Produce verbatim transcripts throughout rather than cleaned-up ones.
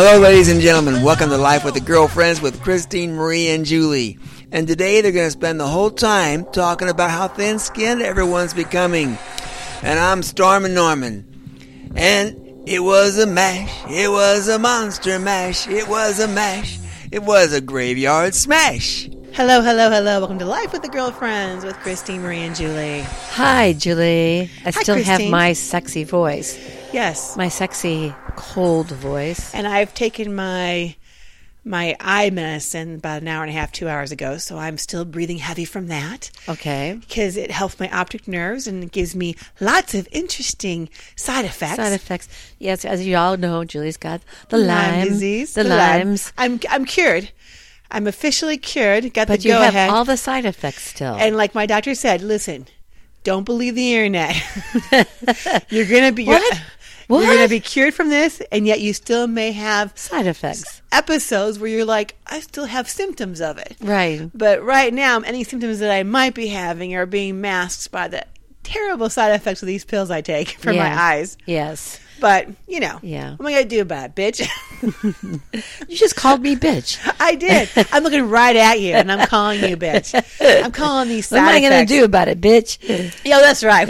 Hello, ladies and gentlemen. Welcome to Life with the Girlfriends with Christine, Marie, and Julie. And today they're going to spend the whole time talking about how thin-skinned everyone's becoming. And I'm Stormin' Norman. And it was a mash. It was a monster mash. It was a mash. It was a graveyard smash. Hello, hello, hello. Welcome to Life with the Girlfriends with Christine, Marie, and Julie. Hi, Julie. I Hi, still have Christine. my sexy voice. Yes. My sexy, cold voice. And I've taken my my eye medicine about an hour and a half, two hours ago, so I'm still breathing heavy from that. Okay. Because it helps my optic nerves and it gives me lots of interesting side effects. Side effects. Yes, as you all know, Julie's got the Lyme, Lyme disease. The, the Lyme. limes. I'm I'm cured. I'm officially cured. Got But the you go have ahead. all the side effects still. And like my doctor said, listen, don't believe the internet. You're gonna be you're, What? What? You're gonna be cured from this, and yet you still may have Side effects. episodes where you're like, I still have symptoms of it. Right. But right now, any symptoms that I might be having are being masked by the terrible side effects of these pills I take for Yeah. my eyes. Yes. But, you know, Yeah. what am I going to do about it, bitch? You just called me bitch. I did. I'm looking right at you, and I'm calling you bitch. I'm calling these side What am I going effects. to do about it, bitch? Yeah, that's right.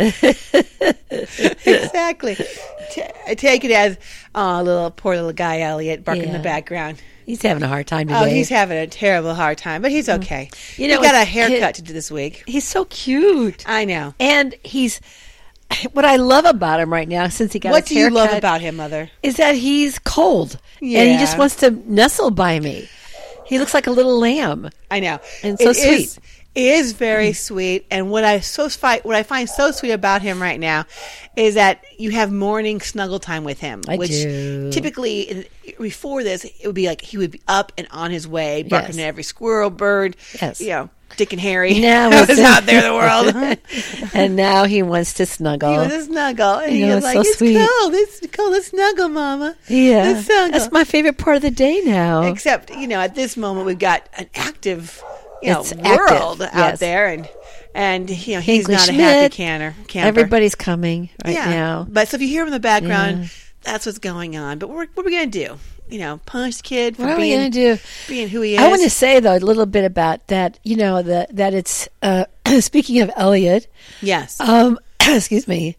Exactly. T- I take it as oh, little poor little guy Elliot barking in Yeah. the background. He's having a hard time today. Oh, he's having a terrible hard time, but he's okay. You know, he got a it's- haircut it- to do this week. He's so cute. I know. And he's... What I love about him right now, since he got What his do you love haircut, about him, Mother? is that he's cold. And he Yeah. just wants to nestle by me. He looks like a little lamb. I know. And so It sweet. is- It is very sweet, and what I so fi- what I find so sweet about him right now is that you have morning snuggle time with him. I which do. Typically, in- before this, it would be like he would be up and on his way, barking Yes. at every squirrel, bird, Yes. you know, Dick and Harry. Now That it's- was out there in the world. And now he wants to snuggle. He was a snuggle, and I he know, was it's like, so "It's sweet. cold. It's cold. Let's snuggle, Mama. yeah. Let's snuggle." That's my favorite part of the day now. Except, you know, at this moment, we've got an active, you know, It's active, world out yes. there, and and you know, he's Hinkley not a happy Schmidt. canner. Camper. Everybody's coming right yeah. now. But so if you hear him in the background, Yeah. that's what's going on. But what, what are we going to do? You know, punish the kid for What are we being going to do? being who he is. I want to say, though, a little bit about that, you know, the, that it's, uh, speaking of Elliot, yes. um, excuse me,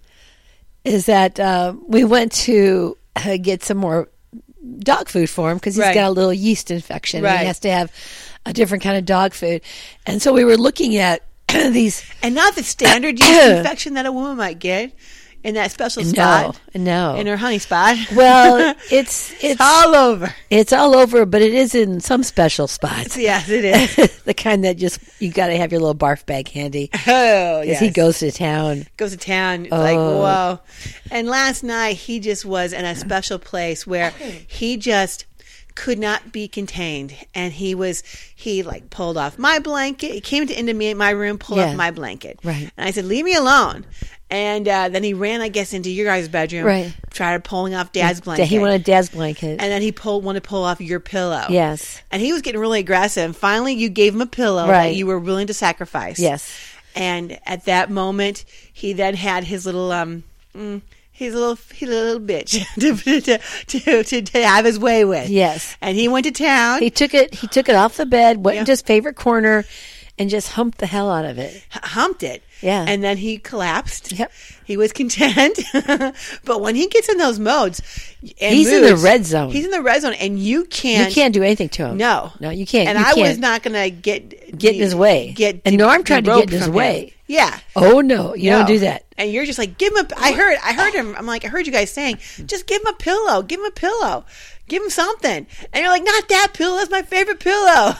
is that uh, we went to uh, get some more dog food for him because he's Right. got a little yeast infection. And Right. he has to have a different kind of dog food. And so we were looking at these. and not the standard yeast infection that a woman might get in that special No, spot. no. In her honey spot. Well, it's it's all over. it's all over, but it is in some special spots. Yes, it is. The kind that just you got to have your little barf bag handy Oh, as yes. he goes to town. goes to town. It's like, Oh. whoa. And last night, he just was in a special place where he just could not be contained. And he was, he like pulled off my blanket. He came to into me in my room, pulled Yeah. off my blanket. Right. And I said, leave me alone. And uh, then he ran, I guess, into your guys' bedroom. Right. Tried pulling off Dad's blanket. He wanted Dad's blanket. and then he pulled, wanted to pull off your pillow. Yes. And he was getting really aggressive. And finally, you gave him a pillow that Right. you were willing to sacrifice. Yes. And at that moment, he then had his little, um, mm, his little, his little bitch to, to, to, to, to have his way with. Yes. And he went to town, He took it. He took it off the bed, went Yeah. into his favorite corner, and just humped the hell out of it. h- humped it. Yeah. And then he collapsed. Yep. He was content. But when he gets in those modes, and He's in the moves, red zone. He's in the red zone, and you can't. You can't do anything to him. No. no, you can't. And you I can't. was not going to get Get in his way. Get And Norm tried to get in derobed his from way. him. Yeah. Oh no, you No. don't do that. And you're just like, give him a, I heard, I heard him. I'm like, I heard you guys saying, just give him a pillow. Give him a pillow. Give him something. And you're like, not that pillow. That's my favorite pillow.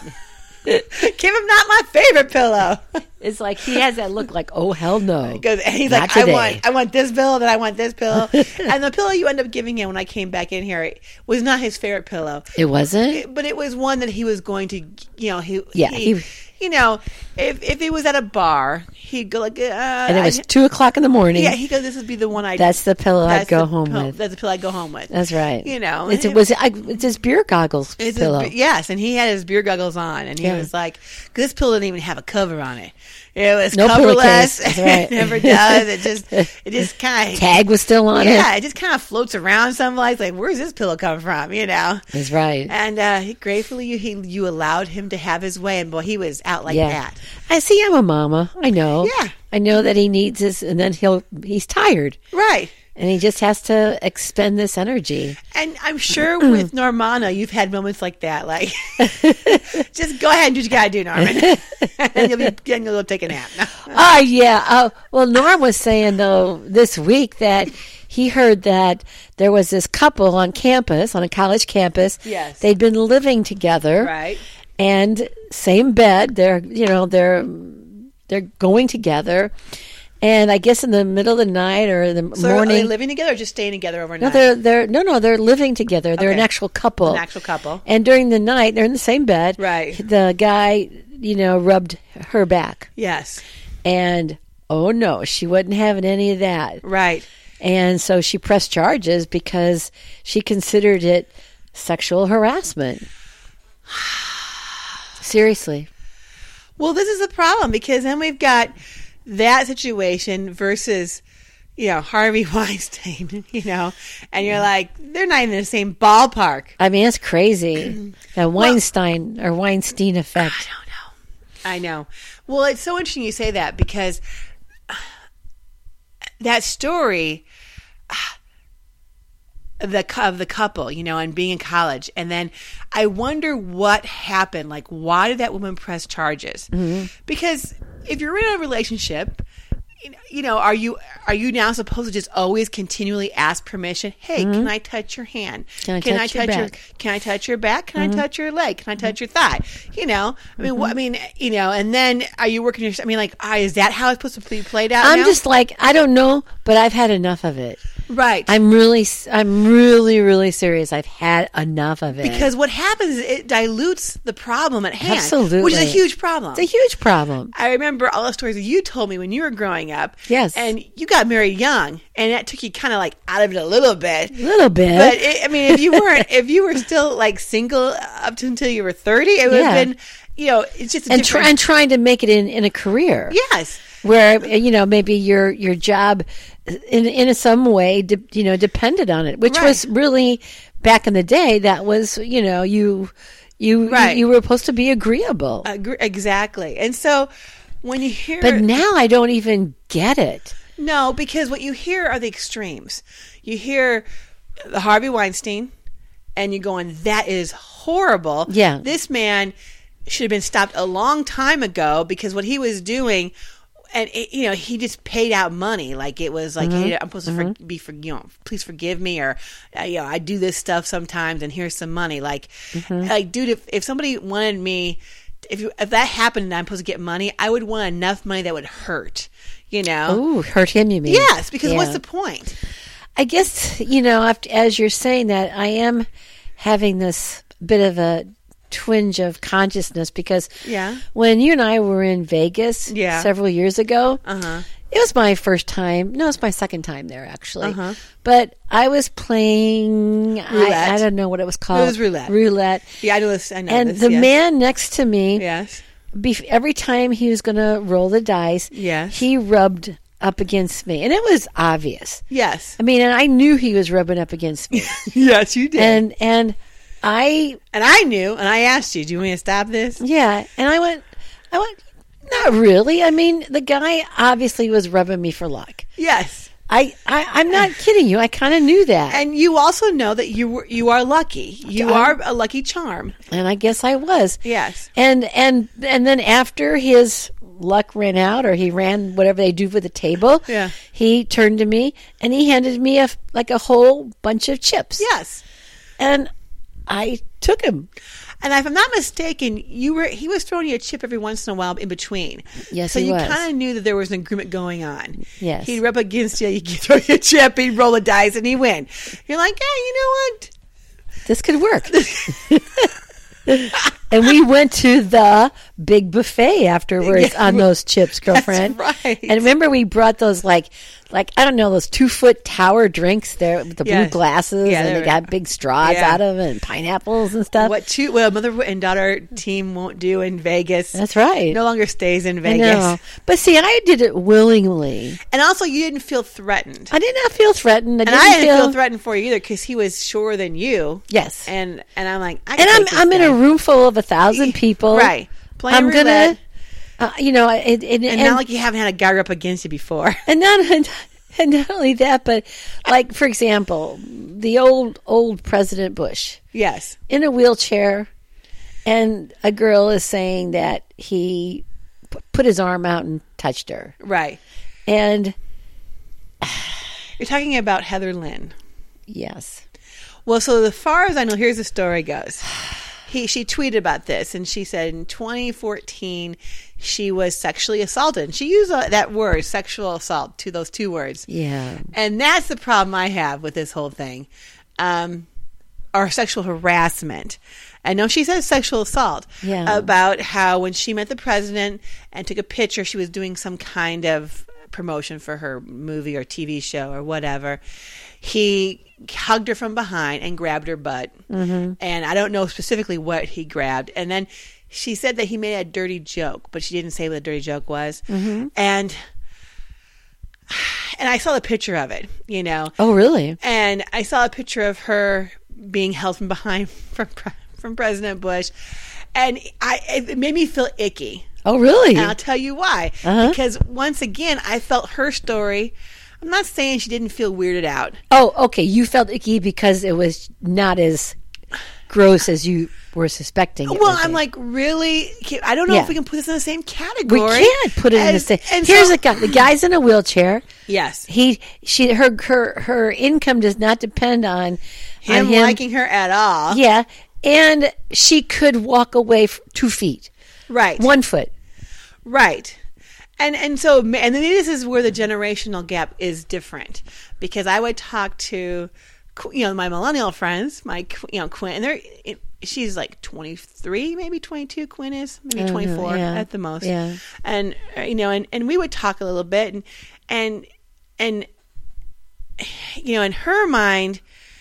Give him not my favorite pillow. It's like he has that look like, oh hell no. Because and he's Not like, I today. want, I want this pillow, then I want this pillow. And the pillow you end up giving him when I came back in here was not his favorite pillow. It wasn't. It- but it was one that he was going to, you know, he, Yeah, he, he- you know, if if he was at a bar, he'd go like, uh, And it was I- two o'clock in the morning. yeah, he goes, this would be the one I. That's the pillow I'd that's go the home pill- with. That's the pillow I go home with. That's right. You know, it's, and it was I, it's his beer goggles It's his pillow. be- yes, and he had his beer goggles on, and he Yeah. was like, 'cause this pillow didn't even have a cover on it. It was No coverless. pillowcase. That's right. It never does. It just, it just kind of Tag was still on yeah, it. it just kind of floats around someplace. Like, where's this pillow come from? You know. That's right. And uh, he, gratefully, you he, you allowed him to have his way, and boy, he was out like yeah. that. I see. I'm a mama. I know. Yeah. I know that he needs this, and then he'll he's tired, Right. and he just has to expend this energy. And I'm sure with Normana, you've had moments like that. Like, just go ahead and do what you gotta do, Norman, and you'll be, then you'll go take a nap. Oh yeah. Oh well, Norm was saying though this week that he heard that there was this couple on campus, on a college campus. Yes. They'd been living together. Right. And same bed. They're you know they're they're going together. And I guess in the middle of the night or the So are morning. they living together or just staying together overnight? No, they're they're no no they're living together. They're an Okay. actual couple. An actual couple. And during the night, they're in the same bed. Right. The guy, you know, rubbed her back, Yes. and oh no, she wasn't having any of that. Right. And so she pressed charges because she considered it sexual harassment. Seriously. Well, this is the problem because then we've got that situation versus, you know, Harvey Weinstein, you know, and you're like, they're not even in the same ballpark. I mean, it's crazy. The Weinstein or Weinstein effect. I don't know. I know. Well, it's so interesting you say that because that story the of the couple, you know, and being in college, and then I wonder what happened. Like, why did that woman press charges? Mm-hmm. Because if you're in a relationship, you know, are you are you now supposed to just always continually ask permission? Hey, mm-hmm. can I touch your hand? Can I touch your back? Can I touch your back? Can Mm-hmm. I touch your leg? Can I touch your thigh? You know, I mean, mm-hmm. what, I mean, you know, and then are you working your? I mean, like, ah, is that how it's supposed to be played out? I'm now? just like, I don't know, but I've had enough of it. Right. I'm really, I'm really, really serious. I've had enough of it. Because what happens is it dilutes the problem at hand. Absolutely. Which is a huge problem. It's a huge problem. I remember all the stories that you told me when you were growing up. Yes. And you got married young, and that took you kind of like out of it a little bit. A little bit. But it, I mean, if you weren't, if you were still like single up to until you were thirty, it would Yeah. have been, you know, it's just a and, different. try, and trying to make it in, in a career. Yes. Where, you know, maybe your your job in in some way, de, you know, depended on it, which Right. was really back in the day. That was, you know, you you Right. you, you were supposed to be agreeable. Agre- exactly. And so when you hear, But now I don't even get it. no, because what you hear are the extremes. You hear the Harvey Weinstein, and you're going, that is horrible. Yeah. This man should have been stopped a long time ago because what he was doing. And it, you know, he just paid out money, like it was like, Mm-hmm. hey, I'm supposed to for, be for, you know, please forgive me, or uh, you know, I do this stuff sometimes, and here's some money. Like, Mm-hmm. like, dude, if if somebody wanted me, if you, if that happened and I'm supposed to get money, I would want enough money that would hurt, you know? Ooh, hurt him, you mean? Yes, because Yeah. what's the point? I guess, you know, after, as you're saying that, I am having this bit of a twinge of consciousness because Yeah. when you and I were in Vegas Yeah. several years ago, Uh-huh. it was my first time. No, it's my second time there, actually. Uh-huh. But I was playing, Roulette. I, I don't know what it was called. It was roulette. Roulette. Yeah, I know this. I know And this, the yes. man next to me, Yes. bef- every time he was going to roll the dice, Yes. he rubbed up against me. And it was obvious. Yes. I mean, and I knew he was rubbing up against me. Yes, you did. And, and and I I knew, and I asked you, do you want me to stop this? yeah, and I went I went not really. I mean, the guy obviously was rubbing me for luck. Yes. I, I I'm not kidding you. I kind of knew that. And you also know that you were, you are lucky. You I'm- are a lucky charm. And I guess I was. Yes. And and and then after his luck ran out, or he ran whatever they do with the table, Yeah. he turned to me and he handed me a like a whole bunch of chips. Yes. And I took him. And if I'm not mistaken, you were he was throwing you a chip every once in a while in between. Yes, so he you was. kind of knew that there was an agreement going on. Yes. He'd rub against you, you'd throw you a chip, he'd roll the dice, and he'd win. You're like, yeah, you know what? This could work. And we went to the big buffet afterwards Yeah, on those chips, girlfriend. That's right. And remember, we brought those like, like I don't know, those two foot tower drinks there with the Yes. blue glasses, Yeah, and they they were- got big straws Yeah. out of it, and pineapples and stuff. What two, well, mother and daughter team won't do in Vegas. That's right. No longer stays in I Vegas. know. But see, I did it willingly. And also, you didn't feel threatened. I did not feel threatened. I and didn't I didn't feel, feel threatened for you either because he was shorter than you. Yes. And and I'm like, I can And I'm take this I'm in guy. a room full of a thousand people. Right. Playing I'm roulette. gonna, uh, you know, it, it, And, and, not like you haven't had a guy up against you before. and not and not only that, but like for example, the old old President Bush Yes. in a wheelchair, and a girl is saying that he p- put his arm out and touched her, Right. and You're talking about Heather Lynn. yes, Well, so as far as I know, here's the story goes. He she tweeted about this, and she said in twenty fourteen she was sexually assaulted. And she used uh, that word, sexual assault, to those two words. yeah, And that's the problem I have with this whole thing, um, or sexual harassment. I know she says sexual assault Yeah. about how when she met the president and took a picture, she was doing some kind of promotion for her movie or T V show or whatever. He hugged her from behind and grabbed her butt. Mm-hmm. And I don't know specifically what he grabbed. And then she said that he made a dirty joke, but she didn't say what the dirty joke was. Mm-hmm. And and I saw the picture of it, you know. oh really? And I saw a picture of her being held from behind from from President Bush, and I it made me feel icky. Oh really? And I'll tell you why. Uh-huh. Because once again, I felt her story. I'm not saying she didn't feel weirded out. Oh, okay. You felt icky because it was not as gross as you were suspecting. It Well, would I'm be. like, really? I don't know Yeah. if we can put this in the same we category. can't put it in the And- same. and Here's so- the guy. The guy's in a wheelchair. Yes. He, she, her, her, her income does not depend on Him, on him. liking her at all. Yeah, and she could walk away f- two feet, Right. one foot. Right. And and so and then this is where the generational gap is different, because I would talk to, you know, my millennial friends, my, you know, Quinn, and they're she's like twenty-three, maybe twenty-two. Quinn is maybe Uh-huh, twenty-four yeah, at the most. yeah. And uh, you know, and, and we would talk a little bit, and and and you know, in her mind,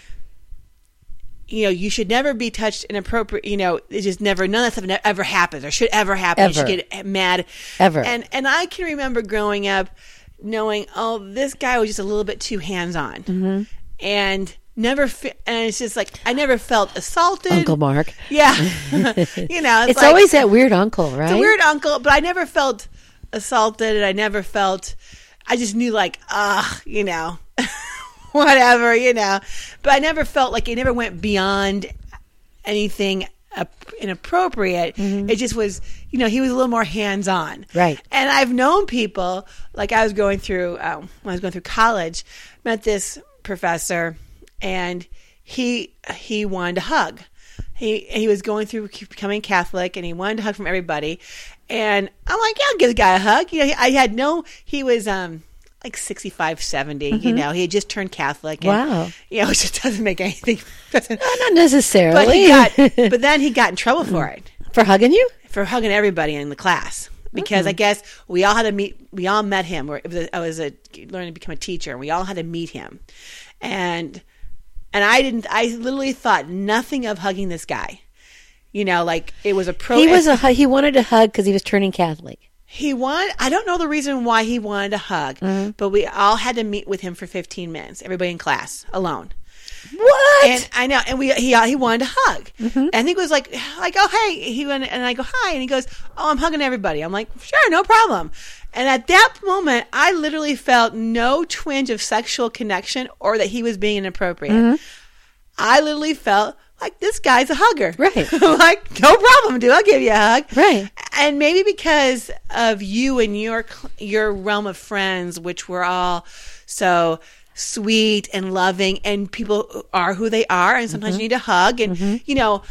you know, you should never be touched inappropriate. You know, it just never, none of that stuff ne- ever happens or should ever happen. You should Ever. get mad. Ever. And, and I can remember growing up knowing, oh, this guy was just a little bit too hands on. Mm-hmm. And never, fe- and it's just like, I never felt assaulted. Uncle Mark. Yeah. you know, it's, It's like, always that weird uncle, right? it's a weird uncle, but I never felt assaulted, and I never felt, I just knew like, ah, you know, whatever, you know, but I never felt like it never went beyond anything uh, inappropriate. Mm-hmm. It just was, you know, he was a little more hands on. Right. And I've known people, like I was going through, um, when I was going through college, met this professor, and he, he wanted to hug. He he was going through becoming Catholic, and he wanted to hug from everybody. And I'm like, yeah, I'll give the guy a hug. You know, I had no, he was um like sixty-five, seventy, you know, he had just turned Catholic. And, Wow. You know, it just doesn't make anything. Doesn't, Not necessarily. but he got, but then he got in trouble for it, For hugging you? for hugging everybody in the class. Because I guess we all had to meet, we all met him. Or it was a, I was a, learning to become a teacher, and we all had to meet him. And And I didn't, I literally thought nothing of hugging this guy. You know, like it was a pro. He was a hu- he wanted to hug because he was turning Catholic. He wanted, I don't know the reason why he wanted a hug, Mm-hmm. but we all had to meet with him for fifteen minutes, everybody in class, alone. What? And I know, and we he he wanted to hug, Mm-hmm. and he was like like oh hey, he went, and I go hi, and he goes, oh, I'm hugging everybody. I'm like, sure, no problem. And at that moment, I literally felt no twinge of sexual connection or that he was being inappropriate. Mm-hmm. I literally felt like this guy's a hugger. Right. I'm like, no problem, dude. I'll give you a hug. Right. And maybe because of you and your your realm of friends, which were all so sweet and loving, and people are who they are, and sometimes Mm-hmm. you need a hug, and Mm-hmm. you know,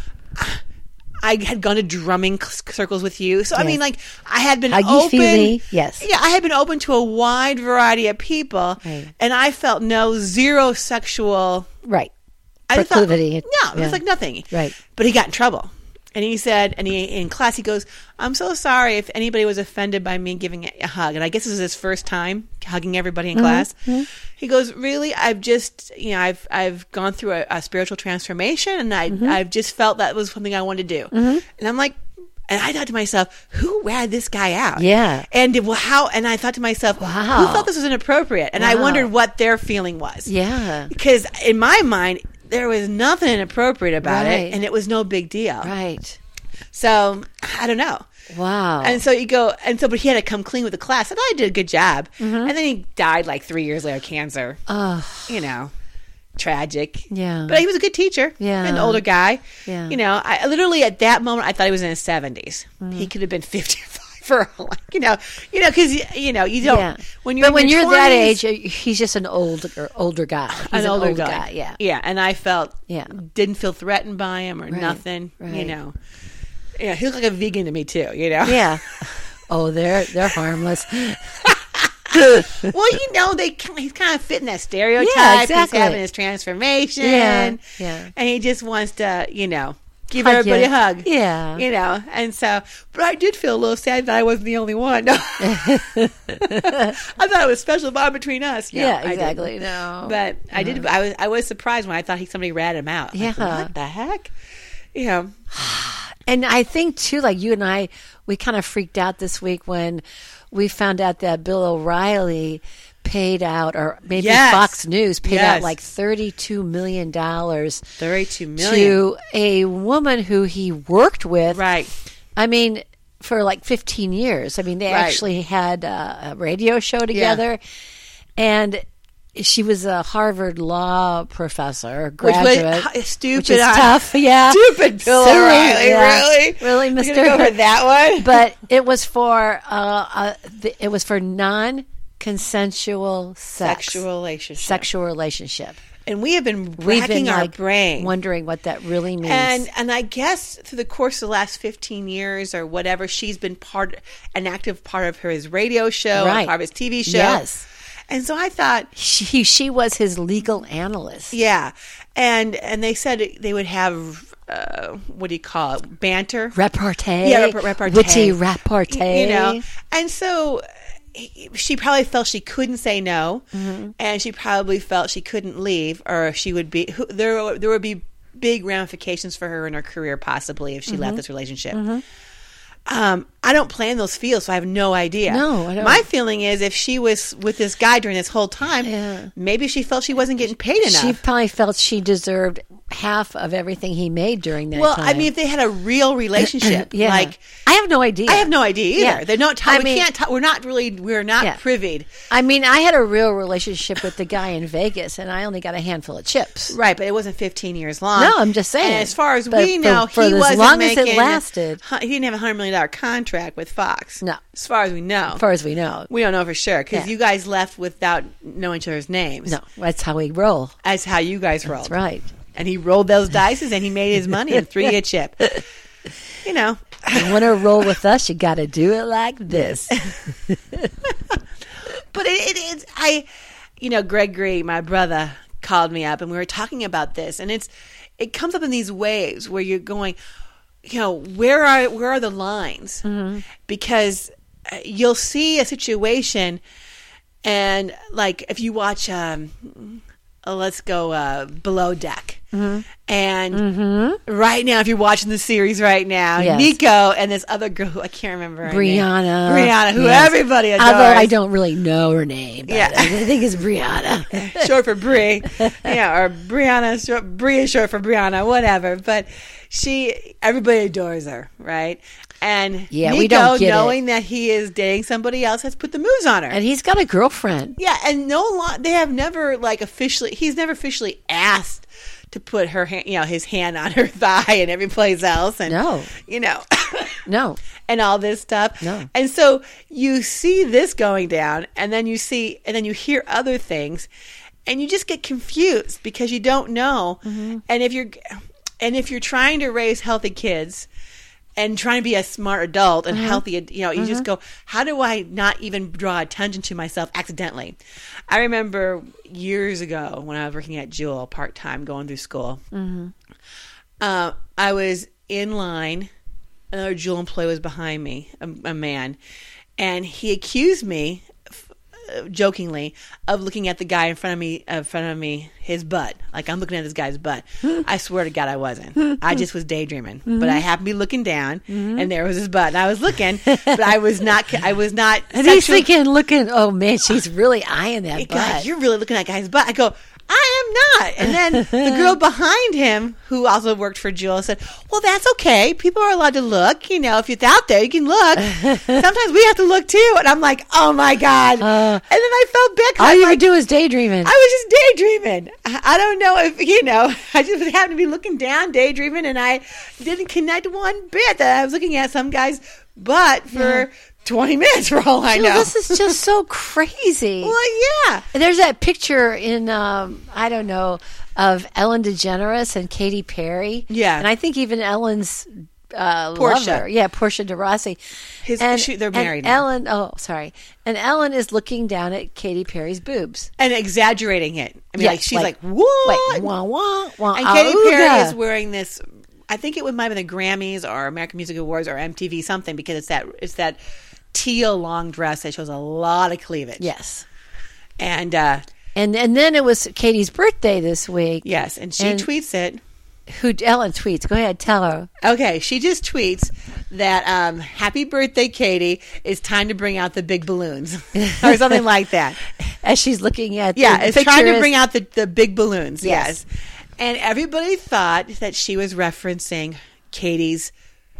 I had gone to drumming circles with you, so I Yes. mean, like I had been Huggy open. feely, yes. Yeah, I had been open to a wide variety of people, Right. and I felt no zero sexual Right. I just thought- Proclivity. no, it Yeah. was like nothing. Right. But he got in trouble. And he said, and he in class, he goes, I'm so sorry if anybody was offended by me giving a hug. And I guess this is his first time hugging everybody in Mm-hmm. class. Mm-hmm. He goes, really, I've just, you know, I've I've gone through a, a spiritual transformation, and I Mm-hmm. I've just felt that was something I wanted to do. Mm-hmm. And I'm like, and I thought to myself, who ratted this guy out? Yeah. And well, how? And I thought to myself, Wow. who thought this was inappropriate? And I Wow. wondered what their feeling was. Yeah. Because in my mind, there was nothing inappropriate about Right. it, and it was no big deal. Right. So I don't know. Wow. And so you go, and so, but he had to come clean with the class. And I did a good job. Mm-hmm. And then he died like three years later of cancer. Oh, You know, tragic. yeah. But he was a good teacher. Yeah. An older guy. Yeah. You know, I literally at that moment, I thought he was in his seventies. Mm-hmm. He could have been fifty-five for, like, you know, you know, because, you know, you don't, Yeah. when you're But when in your you're that twenties, age, he's just an older older guy. He's an older old guy. Yeah. Yeah. And I felt, Yeah. didn't feel threatened by him or Right. nothing, you Right. know. Yeah, he looked like a vegan to me too, you know. Yeah. Oh, they're they're harmless. Well, you know, they he's kind of fitting that stereotype. Yeah, exactly. He's having his transformation. Yeah, yeah. And he just wants to, you know, give Hug everybody you. a hug. Yeah. You know, and so, but I did feel a little sad that I wasn't the only one. I thought it was a special bond between us. No, Yeah, I didn't. exactly. No. But I did. I was. I was surprised when I thought he somebody ratted him out. Like, Yeah. what the heck? You know. And I think too, like you and I, we kind of freaked out this week when we found out that Bill O'Reilly paid out, or maybe Yes. Fox News paid Yes. out like thirty-two million dollars Thirty-two million. to a woman who he worked with. Right. I mean, for like fifteen years. I mean, they Right. actually had a, a radio show together, and she was a Harvard law professor, Which graduate, was stupid. which is on- tough. Yeah, Stupid Bill Silly, O'Reilly. yeah. Really? Really, We're Mister gonna go for that one. But it was for uh, uh, th- it was for non-consensual sex, Sexual relationship. sexual relationship. And we have been We've racking been our like brain. wondering what that really means. And and I guess through the course of the last fifteen years or whatever, she's been part an active part of her his radio show, Right. and part of his T V show. Yes. And so I thought, she she was his legal analyst. yeah. And and they said they would have uh, what do you call it? Banter. Repartee. Yeah, rep- repartee. Witty repartee. You know. And so she probably felt she couldn't say no, Mm-hmm. and she probably felt she couldn't leave, or she would be who- there. There would be big ramifications for her in her career, possibly, if she Mm-hmm. left this relationship. Um, I don't plan those feels, so I have no idea. No, I don't. My feeling is if she was with this guy during this whole time, Yeah. maybe she felt she wasn't getting paid enough. She probably felt she deserved half of everything he made during that well, time. I mean, if they had a real relationship, yeah. like I have no idea. I have no idea either. Yeah. They're not. T- I we mean- can't. T- we're not really. We're not Yeah. privied. I mean, I had a real relationship with the guy in Vegas, and I only got a handful of chips. Right, but it wasn't fifteen years long. No, I'm just saying. And as far as But we for- know, for he as wasn't long as it making, lasted. hu- He didn't have a hundred million dollar contract with Fox. No. as far as we know. As far as we know. we don't know for sure because Yeah. you guys left without knowing each other's names. No, that's how we roll. That's how you guys rolled. That's right. And he rolled those dices and he made his money and threw you a chip. You know. You want to roll with us, you got to do it like this. But it, it is, I, you know, Gregory, my brother, called me up and we were talking about this, and it's, it comes up in these waves where you're going, you know, where are where are the lines? Mm-hmm. Because uh, you'll see a situation, and like if you watch, um, uh, let's go uh, Below Deck. Mm-hmm. And Mm-hmm. right now, if you're watching the series right now, Yes. Nico and this other girl who I can't remember her name. Brianna. Brianna, who Yes. everybody adores. Although I don't really know her name. But Yeah. I think it's Brianna. Short for Brie, yeah, or Brianna. Short, Brie is short for Brianna, whatever. But she, everybody adores her, right? And Yeah, Nico, we don't get knowing that he is dating somebody else, has put the moves on her. And he's got a girlfriend. yeah, and no, lo- they have never like officially. He's never officially asked to put her, hand, you know, his hand on her thigh and every place else, and No. you know. No. And all this stuff. No. And so you see this going down, and then you see, and then you hear other things, and you just get confused because you don't know. Mm-hmm. And if you're, and if you're trying to raise healthy kids and trying to be a smart adult and Mm-hmm. healthy, you know, you just go, how do I not even draw attention to myself accidentally? I remember years ago when I was working at Jewel part time, going through school. Mm-hmm. Uh, I was in line. Another Jewel employee was behind me, a, a man, and he accused me, uh, jokingly, of looking at the guy in front of me, in front of me, his butt. Like I'm looking at this guy's butt. I swear to God, I wasn't. I just was daydreaming. Mm-hmm. But I happened to be looking down, mm-hmm. and there was his butt. And I was looking, but I was not. I was not. And he's thinking, looking. Oh man, she's really eyeing that God, butt. You're really looking at that guy's butt. I go, I am not. And then the girl behind him, who also worked for Jewel, said, well, that's okay. People are allowed to look. You know, if it's out there, you can look. Sometimes we have to look too. And I'm like, oh my God. Uh, and then I felt bad. All you like, would do is daydreaming. I was just daydreaming. I, I don't know if, you know, I just happened to be looking down, daydreaming, and I didn't connect one bit that I was looking at some guy's butt for yeah. twenty minutes for all I Jill, know. This is just so crazy. Well, yeah. And there's that picture in, um, I don't know, of Ellen DeGeneres and Katy Perry. Yeah. And I think even Ellen's uh, Portia. lover. Yeah, Portia de Rossi. His, and, she, they're and married now. Ellen, oh, sorry. And Ellen is looking down at Katy Perry's boobs. And exaggerating it. I mean, Yeah, like, she's like, like, what? Like, wah, wah, wah, And Katy auga. Perry is wearing this, I think it would might have been the Grammys or American Music Awards or M T V something, because it's that it's that teal long dress that shows a lot of cleavage. Yes. And uh, And and then it was Katie's birthday this week. yes, and she And- tweets it. Who Ellen tweets. Go ahead, tell her. Okay, she just tweets that um, happy birthday, Katie. It's time to bring out the big balloons or something like that. As she's looking at Yeah, the it's picture trying to is- bring out the, the big balloons. Yes. Yes. And everybody thought that she was referencing Katie's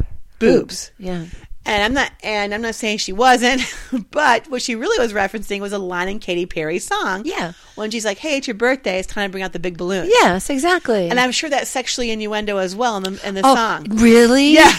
boobs. Yeah. And I'm not and I'm not saying she wasn't, but what she really was referencing was a line in Katy Perry's song. Yeah. When she's like, hey, it's your birthday, it's time to bring out the big balloon. Yes, exactly. And I'm sure that's sexually innuendo as well in the in the oh, song. really? Yeah.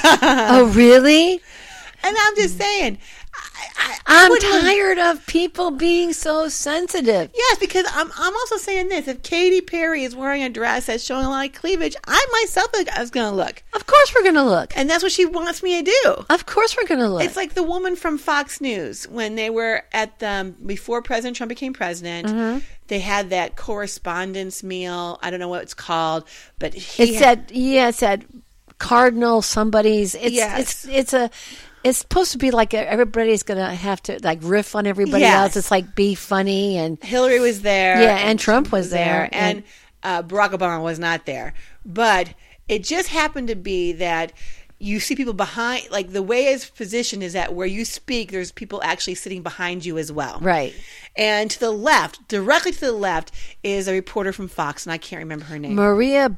Oh, really? And I'm just saying, I, I, I'm wouldn't- tired of people being so sensitive. Yes, because I'm I'm also saying this: if Katy Perry is wearing a dress that's showing a lot of cleavage, I myself is going to look, Of course we're going to look. and that's what she wants me to do. Of course we're going to look. It's like the woman from Fox News when they were at the before President Trump became president. Mm-hmm. They had that correspondence meal. I don't know what it's called, but he It's had- that, yeah, it's that cardinal somebody's. It's, Yes. it's, it's a, it's supposed to be like everybody's going to have to like riff on everybody Yes. else. It's like be funny and, Hillary was there. Yeah, and Trump was there, and uh, Barack Obama was not there. But it just happened to be that you see people behind, like the way it's positioned is that where you speak, there's people actually sitting behind you as well. right. And to the left, directly to the left, is a reporter from Fox, and I can't remember her name. Maria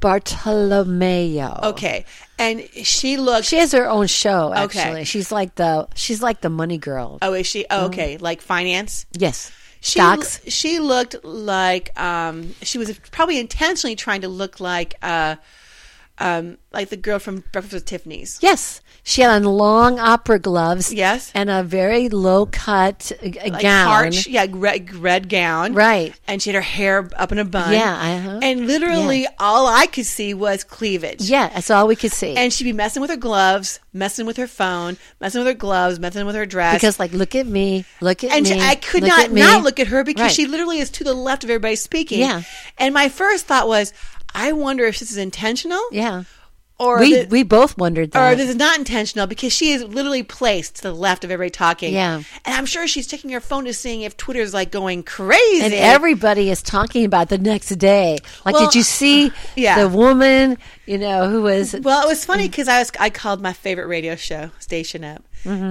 Bartolomeo. Okay, and she looked. She has her own show, Okay. actually. She's like the, she's like the money girl. oh, is she? Oh, okay, like finance. Yes. She, Stocks. She looked like um, she was probably intentionally trying to look like uh, um, like the girl from Breakfast with Tiffany's. Yes. She had on long opera gloves. Yes. And a very low cut uh, Like gown. heart, yeah, red, red gown. Right. And she had her hair up in a bun. Yeah, uh-huh. And literally all I could see was cleavage. Yeah, that's all we could see. And she'd be messing with her gloves, messing with her phone, messing with her gloves, messing with her dress. because like, look at me, look at and me. she, I could look not at me. not look at her because Right. she literally is to the left of everybody speaking. Yeah. And my first thought was, I wonder if this is intentional. Yeah. Or We that- we both wondered that. or this is not intentional because she is literally placed to the left of everybody talking. Yeah. And I'm sure she's checking her phone to seeing if Twitter's like going crazy. and everybody is talking about the next day. Like, Well, did you see yeah. the woman, you know, who was Well, it was funny because I was I called my favorite radio show station up,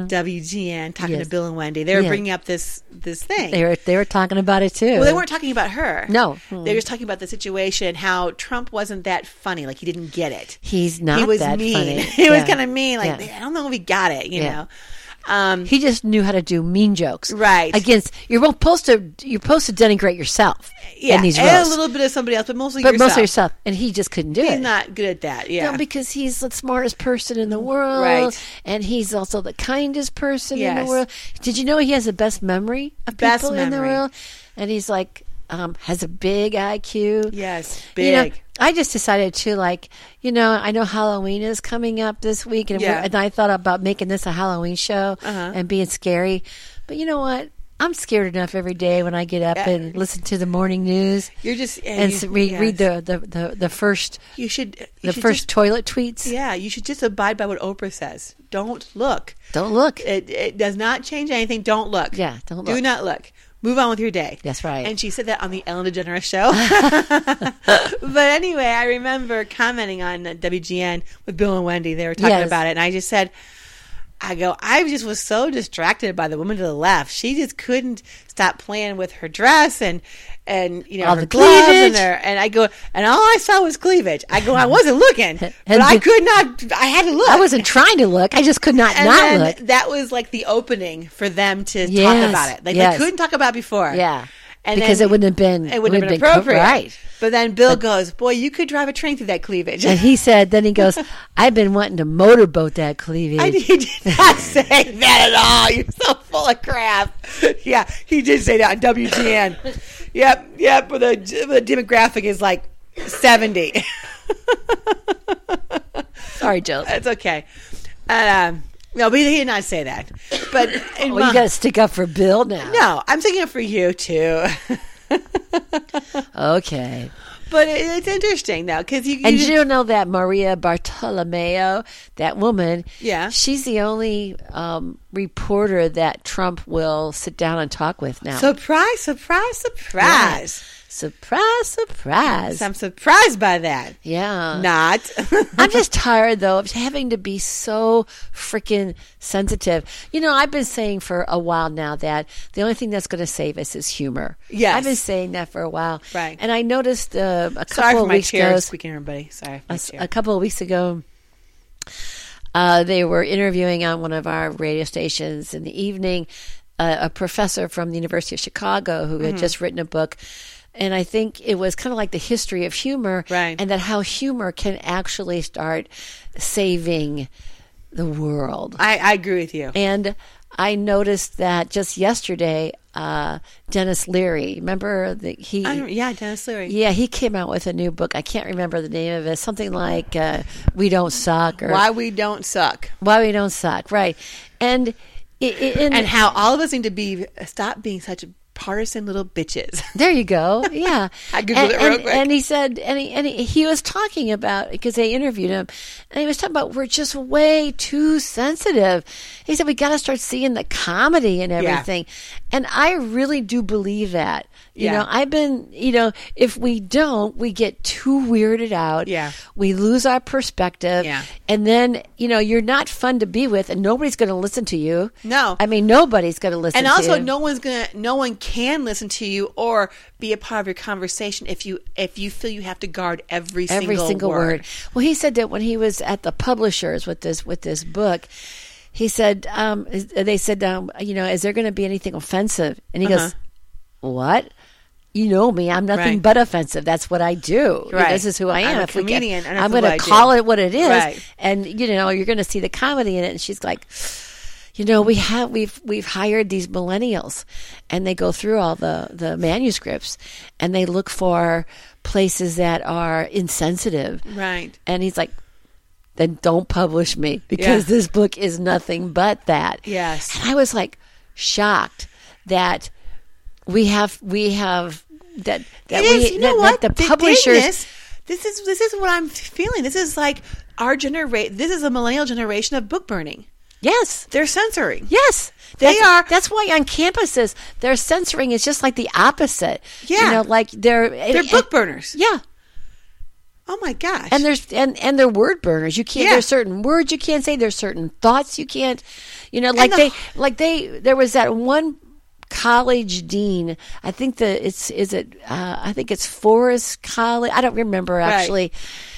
W G N, talking Yes. to Bill and Wendy. They were Yeah. bringing up this this thing. they were they were talking about it too. well, they weren't talking about her. No. They were just talking about the situation, how Trump wasn't that funny, like he didn't get it. He's not he was that mean. funny. he was Yeah. kind of mean. Like Yeah. I don't know if he got it. You Yeah. know. Um, He just knew how to do mean jokes. Right. Against you're supposed to you're supposed to denigrate yourself yeah, in these and roles. a little bit of somebody else, but mostly but yourself. mostly yourself. And he just couldn't do He's it. not good at that. Yeah. No, because he's the smartest person in the world. Right. And he's also the kindest person in Yes. the world. Did you know he has the best memory of Best people in the memory. world? And he's like, um, has a big I Q. Yes, You know, big. I just decided to like, you know, I know Halloween is coming up this week, and, Yeah. we're, and I thought about making this a Halloween show Uh-huh. and being scary. But you know what? I'm scared enough every day when I get up Yeah. and listen to the morning news You're just and you, s- read, yes. read the, the, the, the first You should. You the should first just- toilet tweets. yeah, you should just abide by what Oprah says. Don't look. Don't look. It, it does not change anything. Don't look. Yeah, don't Do look. not look. Move on with your day. That's right. And she said that on the Ellen DeGeneres show. But anyway, I remember commenting on W G N with Bill and Wendy. They were talking Yes. about it, and I just said, I go, I just was so distracted by the woman to the left. She just couldn't stop playing with her dress and and you know All her the gloves and cleavage. her and I go, and all I saw was cleavage. I go, I wasn't looking, but And I be- could not. I had to look. I wasn't trying to look. I just could not And not then look. that was like the opening for them to talk Yes, about it. Like yes. they couldn't talk about it before. Yeah. And Because then- it wouldn't have been It wouldn't have been co- appropriate. Right. But then Bill goes, boy, you could drive a train through that cleavage. And he said, then he goes, I've been wanting to motorboat that cleavage. I, he did not say that at all. You're so full of crap. Yeah, he did say that on W G N. Yep, yep. But the, the demographic is like seventy. Sorry, Jill. That's okay. Um, no, but he did not say that. But in Well, my- you got to stick up for Bill now. no, I'm thinking it for you too. Okay. But it, it's interesting though, because you, And you you know that Maria Bartolomeo, that woman, Yeah. she's the only um, reporter that Trump will sit down and talk with now. surprise, surprise, surprise. Surprise, surprise. So I'm surprised by that. Yeah. Not. I'm just tired, though, of having to be so freaking sensitive. You know, I've been saying for a while now that the only thing that's going to save us is humor. Yes. I've been saying that for a while. Right. And I noticed uh, a couple Sorry for of my weeks chair ago, squeaking, everybody. Sorry. For a, my s- chair. a couple of weeks ago, uh, they were interviewing on one of our radio stations in the evening uh, a professor from the University of Chicago who Mm-hmm. had just written a book. And I think it was kind of like the history of humor, Right. and that how humor can actually start saving the world. I, I agree with you. And I noticed that just yesterday, uh, Dennis Leary, remember that he, I don't- yeah, Dennis Leary. yeah, he came out with a new book. I can't remember the name of it. Something like uh, "We Don't Suck" or Why we don't suck, "Why We Don't Suck," right? And it, it, and, and how all of us need to be stop being such partisan little bitches. there you go. Yeah, I Googled and, it real and, quick. and he said, and he, and he, he was talking about because they interviewed him, and he was talking about we're just way too sensitive. He said we got to start seeing the comedy and everything, and I really do believe that. You Yeah. know, I've been, you know, if we don't, we get too weirded out. Yeah. We lose our perspective. Yeah. And then, you know, you're not fun to be with, and nobody's going to listen to you. No. I mean, nobody's going to listen And to also, you. no one's gonna, no one can listen to you or be a part of your conversation if you if you feel you have to guard every every single, single word. word. Well, he said that when he was at the publishers with this with this book, he said um, is- they said, um, you know, is there going to be anything offensive? And he Uh-huh. goes, "What? You know me. I'm nothing Right. but offensive. That's what I do. Right. This is who I I'm am. a If we get- comedian, and I'm that's going what to I do." call it what it is, Right. and you know, you're going to see the comedy in it." And she's like, you know, we have we've we've hired these millennials, and they go through all the the manuscripts, and they look for places that are insensitive. Right. And he's like, then don't publish me because Yeah. this book is nothing but that. Yes. And I was like shocked that we have we have that that It we is. You know that, what? that the The publishers. thing is, This is this is what I'm feeling. This is like our generation. This is a millennial generation of book burning. Yes. They're censoring. Yes, They that's, are- That's why on campuses their censoring is just like the opposite. Yeah. you know, like they're They're book burners. Yeah, Oh my gosh. and there's and and they're word burners. You can't. Yeah. There's certain words you can't say. There's certain thoughts you can't. You know, like the- they like they. There was that one college dean. I think the it's is it. Uh, I think it's Forest College. I don't remember actually.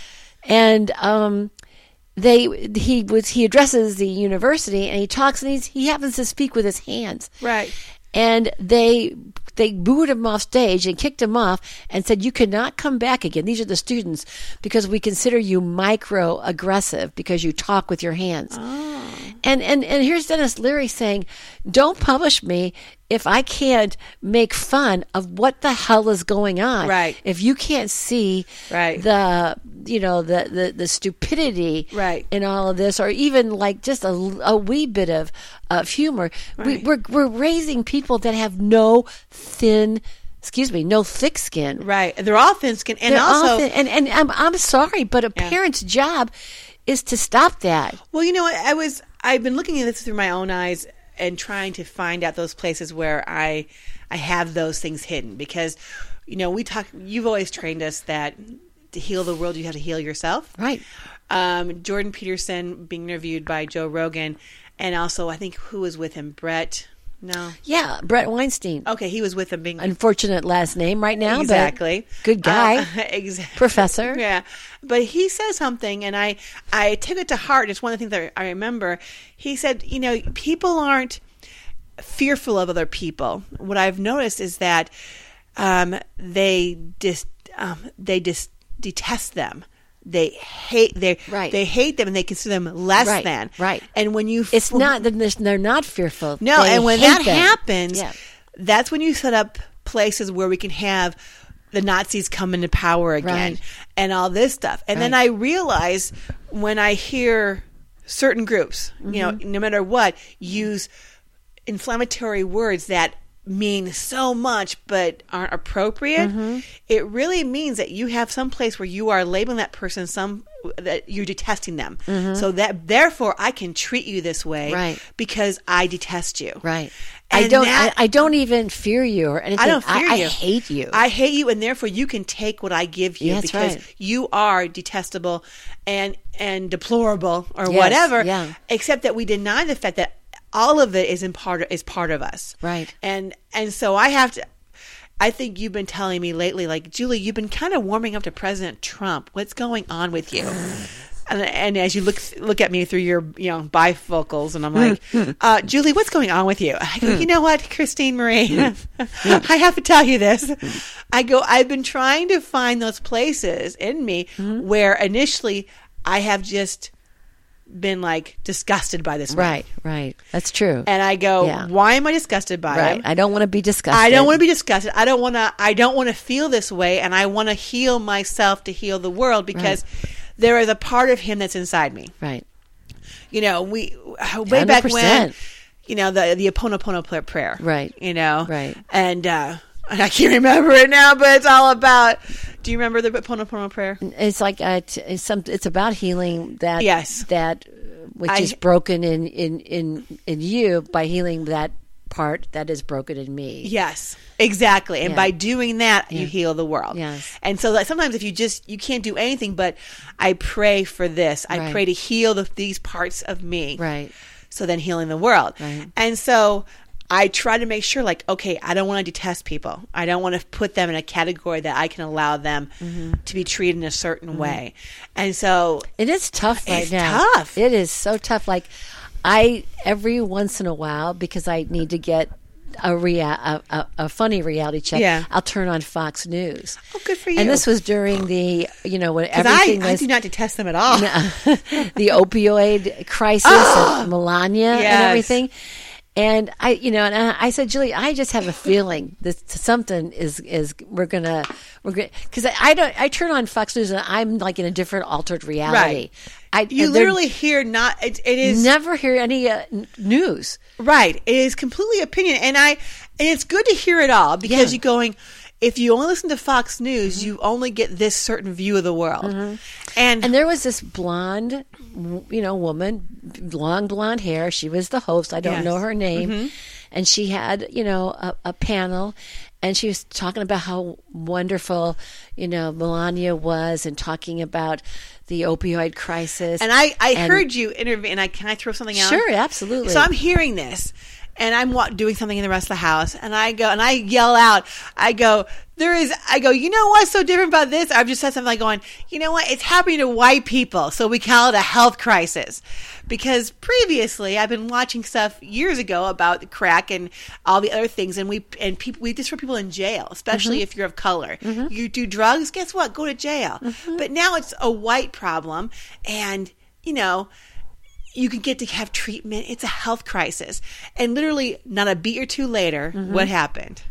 And um, they he was he addresses the university and he talks and he's he happens to speak with his hands. Right. And they they booed him off stage and kicked him off and said, you cannot come back again. These are the students because we consider you micro aggressive because you talk with your hands. Oh. And, and and here's Dennis Leary saying, don't publish me if I can't make fun of what the hell is going on. Right. If you can't see Right. the, you know, the, the, the stupidity Right. in all of this, or even like just a, a wee bit of, of humor. We, Right. we're, we're raising people that have no thin, excuse me, no thick skin. Right. They're all thin-skinned. And They're all also... thin- and, and I'm, I'm sorry, but a Yeah. parent's job is to stop that. Well, you know what? I was... I've been looking at this through my own eyes and trying to find out those places where I I have those things hidden, because, you know, we talk. You've always trained us that to heal the world, you have to heal yourself. Right. Um, Jordan Peterson being interviewed by Joe Rogan, and also I think who was with him, Brett. No. Yeah, Brett Weinstein. Okay, he was with him. Being Unfortunate last name right now, exactly but good guy, Uh, exactly. professor. Yeah, but he said something, and I I took it to heart. It's one of the things that I remember. He said, you know, people aren't fearful of other people. What I've noticed is that um, they dis um, they dis- detest them. They hate they Right. they hate them, and they consider them less Right, than. right. And when you It's not that they're- they're not fearful. no, They and when hate that them. happens, Yeah. that's when you set up places where we can have the Nazis come into power again, Right. and all this stuff. And then Right. I realize when I hear certain groups, you know, Mm-hmm. no matter what, use inflammatory words that mean so much but aren't appropriate, Mm-hmm. it really means that you have some place where you are labeling that person some that you're detesting them, so that therefore I can treat you this way, Mm-hmm. Right. because I detest you, Right. I And don't. that- I, I don't even fear you or anything. I don't fear I, you. I hate you. I hate you, and therefore you can take what I give you, Yeah, that's because right. you are detestable and and deplorable or Yes, whatever. yeah. Except that we deny the fact that all of it is in part is part of us. Right. And and so I have to. I think you've been telling me lately, like, Julie, you've been kind of warming up to President Trump. What's going on with you? And, and as you look look at me through your, you know, bifocals, and I'm like, uh, Julie, what's going on with you? I go, you know what, Christine Marie, I have to tell you this. I go, I've been trying to find those places in me where initially I have just been like disgusted by this man. right. Right. That's true. And I go, Yeah. why am I disgusted by right. him? I don't want to be disgusted. I don't want to be disgusted. I don't want to. I don't want to feel this way, and I want to heal myself to heal the world, because there is a part of him that's inside me. Right. You know, we way back when, one hundred percent. you know, the the Ho'oponopono prayer, Right. You know, Right. And uh, I can't remember it now, but it's all about. Do you remember the Ho'oponopono prayer? It's like uh, t- it's some. It's about healing that. Yes. That uh, which I- is broken in in in in you by healing that part that is broken in me. Yes, exactly. And Yeah. by doing that, you Yeah. heal the world. Yes. And so that sometimes if you just, you can't do anything, but I pray for this. I Right. pray to heal the, these parts of me. Right. So then healing the world. Right. And so I try to make sure, like, okay, I don't want to detest people. I don't want to put them in a category that I can allow them Mm-hmm. to be treated in a certain way. And so It is tough right It's now. tough. It is so tough. Like I every once in a while, because I need to get a rea- a, a, a funny reality check, Yeah. I'll turn on Fox News. Oh, good for you. And this was during the, you know, when because I, everything I was do not detest them at all. the opioid crisis and Melania and Yes. everything. And I, you know, and I, I said, Julie, I just have a feeling that something is is we're gonna we're gonna because I, I don't I turn on Fox News and I'm like in a different altered reality. Right. I You and they're- literally hear not, it, it is. never hear any uh, n- news. Right. It is completely opinion. And I, and it's good to hear it all, because Yeah. Mm-hmm. you're going, if you only listen to Fox News, you only get this certain view of the world. And, And there was this blonde, w- you know, woman, long blonde hair. She was the host. I don't Yes. know her name. And she had, you know, a, a panel, and she was talking about how wonderful, you know, Melania was, and talking about the opioid crisis. and I, I And- heard you interview, and I, can I throw something out? Sure, absolutely. So I'm hearing this, and I'm wa- doing something in the rest of the house, and I go, and I yell out, I go, there is, I go, you know what's so different about this? I've just said something like going, you know what? It's happening to white people, so we call it a health crisis. Because previously, I've been watching stuff years ago about the crack and all the other things, and we and people we just throw people in jail, especially Mm-hmm. if you're of color. You do drugs, guess what? Go to jail. Mm-hmm. But now it's a white problem, and you know. you can get to have treatment. It's a health crisis. And literally not a beat or two later, mm-hmm. what happened?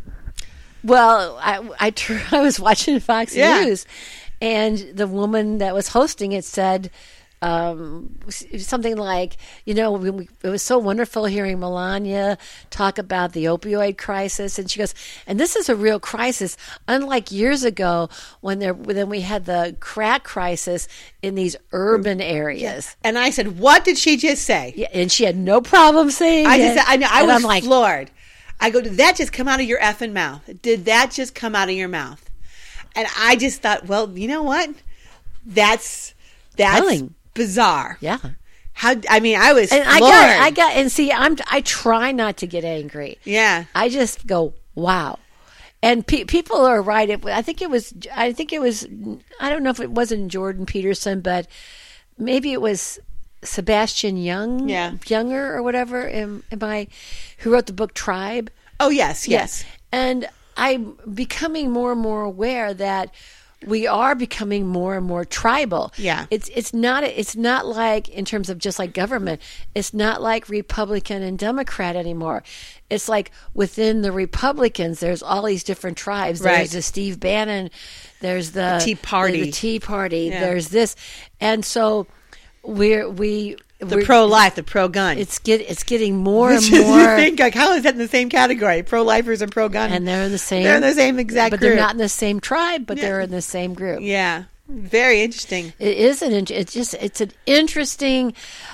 Well, I I, tr- I was watching Fox yeah. News, and the woman that was hosting it said um, something like, you know, we, we, it was so wonderful hearing Melania talk about the opioid crisis, and she goes, and this is a real crisis, unlike years ago when there when we had the crack crisis in these urban areas. Yes. And I said, what did she just say? Yeah, and she had no problem saying I it. just said, I know, I and was I'm like, floored. I go, did that just come out of your effing mouth? Did that just come out of your mouth? And I just thought, well, you know what? That's that's Telling. bizarre. Yeah. How? I mean, I was and floored. I got, I got, and see, I'm, I try not to get angry. Yeah. I just go, wow. And pe- people are right. It, I think it was, I think it was, I don't know if it wasn't Jordan Peterson, but maybe it was Sebastian Young, yeah. Younger or whatever. Am, am I, who wrote the book Tribe? Oh yes, yes. yes. And I'm becoming more and more aware that we are becoming more and more tribal. Yeah. It's it's not it's not like in terms of just like government. It's not like Republican and Democrat anymore. It's like within the Republicans, there's all these different tribes. Right. There's the Steve Bannon. There's the, the Tea Party. The, the Tea Party. Yeah. There's this, and so we're we. The we're, pro-life, the pro-gun. It's get it's getting more Which and is, more. you think, like, how is that in the same category? Pro-lifers and pro-gun, and they're in the same. They're in the same exact but group. they're not in the same tribe. But Yeah. they're in the same group. Yeah, very interesting. It is an. int- It's just. It's an interesting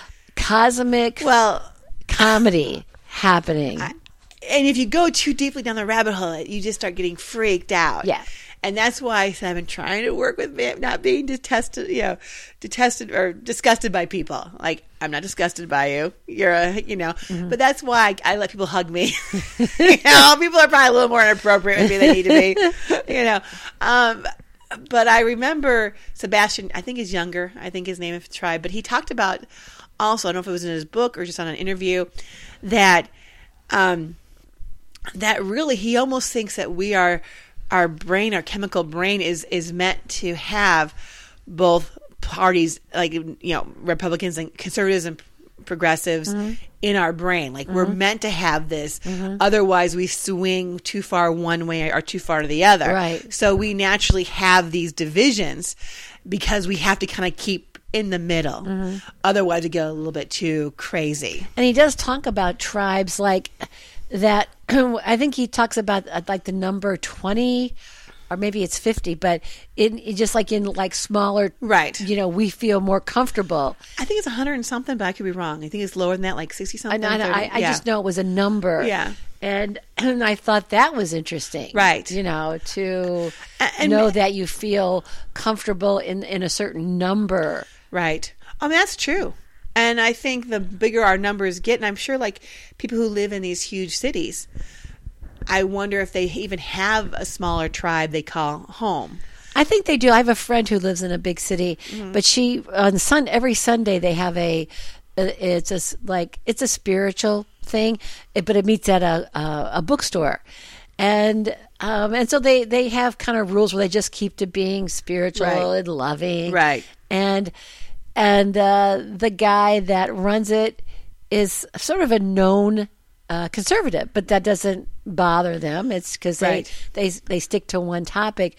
cosmic Well, comedy happening. I, and if you go too deeply down the rabbit hole, you just start getting freaked out. Yeah. And that's why I said I've been trying to work with me, not being detested, you know, detested or disgusted by people. Like, I'm not disgusted by you. You're a, you know, mm-hmm. but that's why I, I let people hug me. You know, people are probably a little more inappropriate with me than they need to be, you know. Um, but I remember Sebastian, I think he's younger. I think his name is Tribe, but he talked about also, I don't know if it was in his book or just on an interview, that, um, that really he almost thinks that we are, our brain, our chemical brain is, is meant to have both parties, like, you know, Republicans and conservatives and progressives mm-hmm. in our brain. Like, mm-hmm. we're meant to have this. Mm-hmm. Otherwise, we swing too far one way or too far to the other. Right. So we naturally have these divisions because we have to kind of keep in the middle. Mm-hmm. Otherwise, we get a little bit too crazy. And he does talk about tribes like that. I think he talks about uh, like the number twenty, or maybe it's fifty, but in, in just like in like smaller, right? You know, we feel more comfortable. I think it's a hundred and something, but I could be wrong. I think it's lower than that, like sixty something. I, I, I yeah. just know it was a number. Yeah, and and I thought that was interesting, right? You know, to and, know that you feel comfortable in in a certain number, right? I mean, that's true. And I think the bigger our numbers get, and I'm sure like people who live in these huge cities, I wonder if they even have a smaller tribe they call home. I think they do. I have a friend who lives in a big city, mm-hmm. but she on sun every Sunday they have a it's a like it's a spiritual thing, but it meets at a a, a bookstore, and um, and so they they have kind of rules where they just keep to being spiritual right. and loving, right, and. And uh, the guy that runs it is sort of a known uh, conservative, but that doesn't bother them. It's because right. they, they they stick to one topic.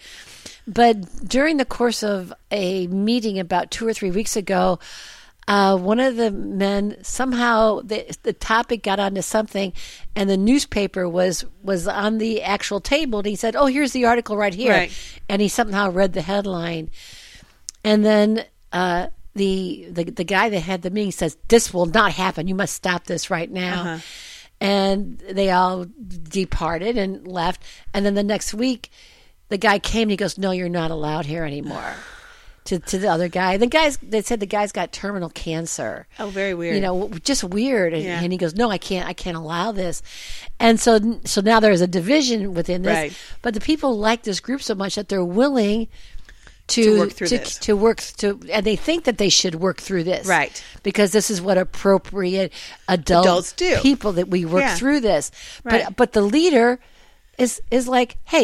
But during the course of a meeting about two or three weeks ago, uh, one of the men somehow the, the topic got onto something, and the newspaper was was on the actual table. And he said, "Oh, here's the article right here," right. and he somehow read the headline, and then. Uh, The, the the guy that had the meeting says, "This will not happen. You must stop this right now." Uh-huh. And they all departed and left. And then the next week, the guy came and he goes, "No, you're not allowed here anymore." to to the other guy, the guys they said the guy's got terminal cancer. Oh, very weird. You know, just weird. And, yeah. and he goes, "No, I can't. I can't allow this." And so so now there's a division within this. Right. But the people like this group so much that they're willing. To, to work through to, this. to work to, and they think that they should work through this, right? Because this is what appropriate adult adults do. People that we work yeah. through this, right. but but the leader is is like, hey,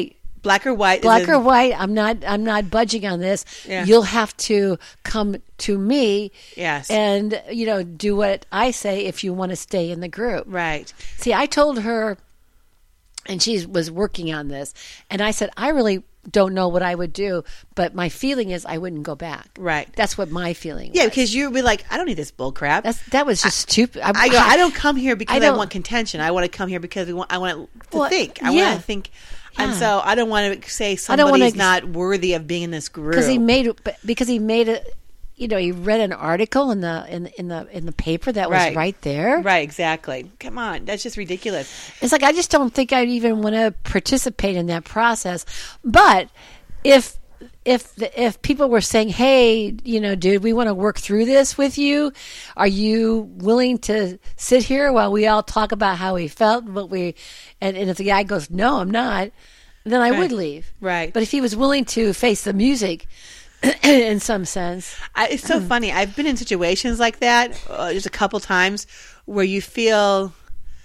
Black or white. Black is or a, white. I'm not. I'm not budging on this. Yeah. You'll have to come to me. Yes. And you know, do what I say if you want to stay in the group. Right. See, I told her, and she was working on this, and I said, I really don't know what I would do, but my feeling is I wouldn't go back. Right. That's what my feeling Yeah, was. because you'd be like, I don't need this bull crap. That's, that was just stupid. I go, I don't come here because I I, don't- want contention. I want to come here because we want, I want to Well, think. I yeah. want to think. And Yeah. so I don't want to say I don't wanna- somebody's not worthy of being in this group. because he made because he made a, you know, he read an article in the in in the in the paper that was Right. right there. Right, exactly. Come on. That's just ridiculous. It's like I just don't think I'd even want to participate in that process. But if if the, if people were saying, "Hey, you know, dude, we want to work through this with you. Are you willing to sit here while we all talk about how we felt, what we?" And, and if the guy goes, "No, I'm not," then I Right. would leave. Right. But if he was willing to face the music, in some sense, I, it's so funny. I've been in situations like that uh, just a couple times where you feel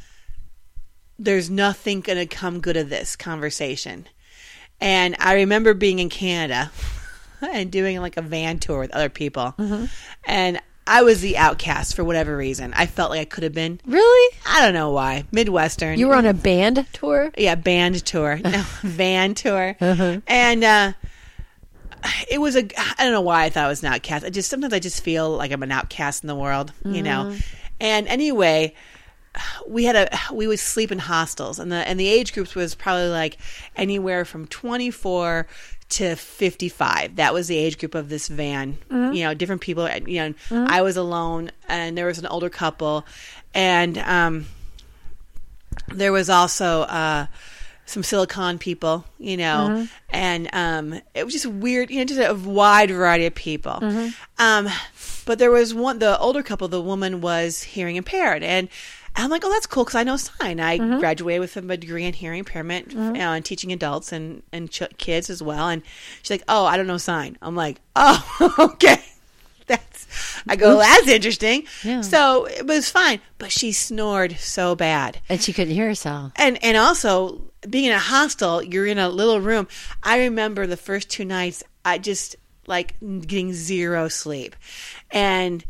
there's nothing going to come good of this conversation. And I remember being in Canada and doing like a van tour with other people. Mm-hmm. And I was the outcast for whatever reason. I felt like I could have been. really, I don't know why. Midwestern. you were on a band tour. Yeah, band tour. No, van tour. Uh-huh. And uh, it was a, I don't know why I thought I was an outcast. I just, sometimes I just feel like I'm an outcast in the world, you know? Mm-hmm. And anyway, we had a, we would sleep in hostels, and the, and the age groups was probably like anywhere from twenty-four to fifty-five. That was the age group of this van. Mm-hmm. You know, different people, you know, I was alone, and there was an older couple, and, um, there was also, uh, some Silicon people, you know, Mm-hmm. and um, it was just weird, you know, just a wide variety of people. Mm-hmm. Um, but there was one, the older couple, the woman was hearing impaired, and I'm like, oh, that's cool because I know sign. I Mm-hmm. graduated with a degree in hearing impairment you know, and teaching adults and and ch- kids as well. And she's like, oh, I don't know sign. I'm like, oh, okay. That's, I go, Oops. that's interesting. Yeah. So it was fine, but she snored so bad. And she couldn't hear herself. And and also being in a hostel, you're in a little room. I remember the first two nights, I just like getting zero sleep. And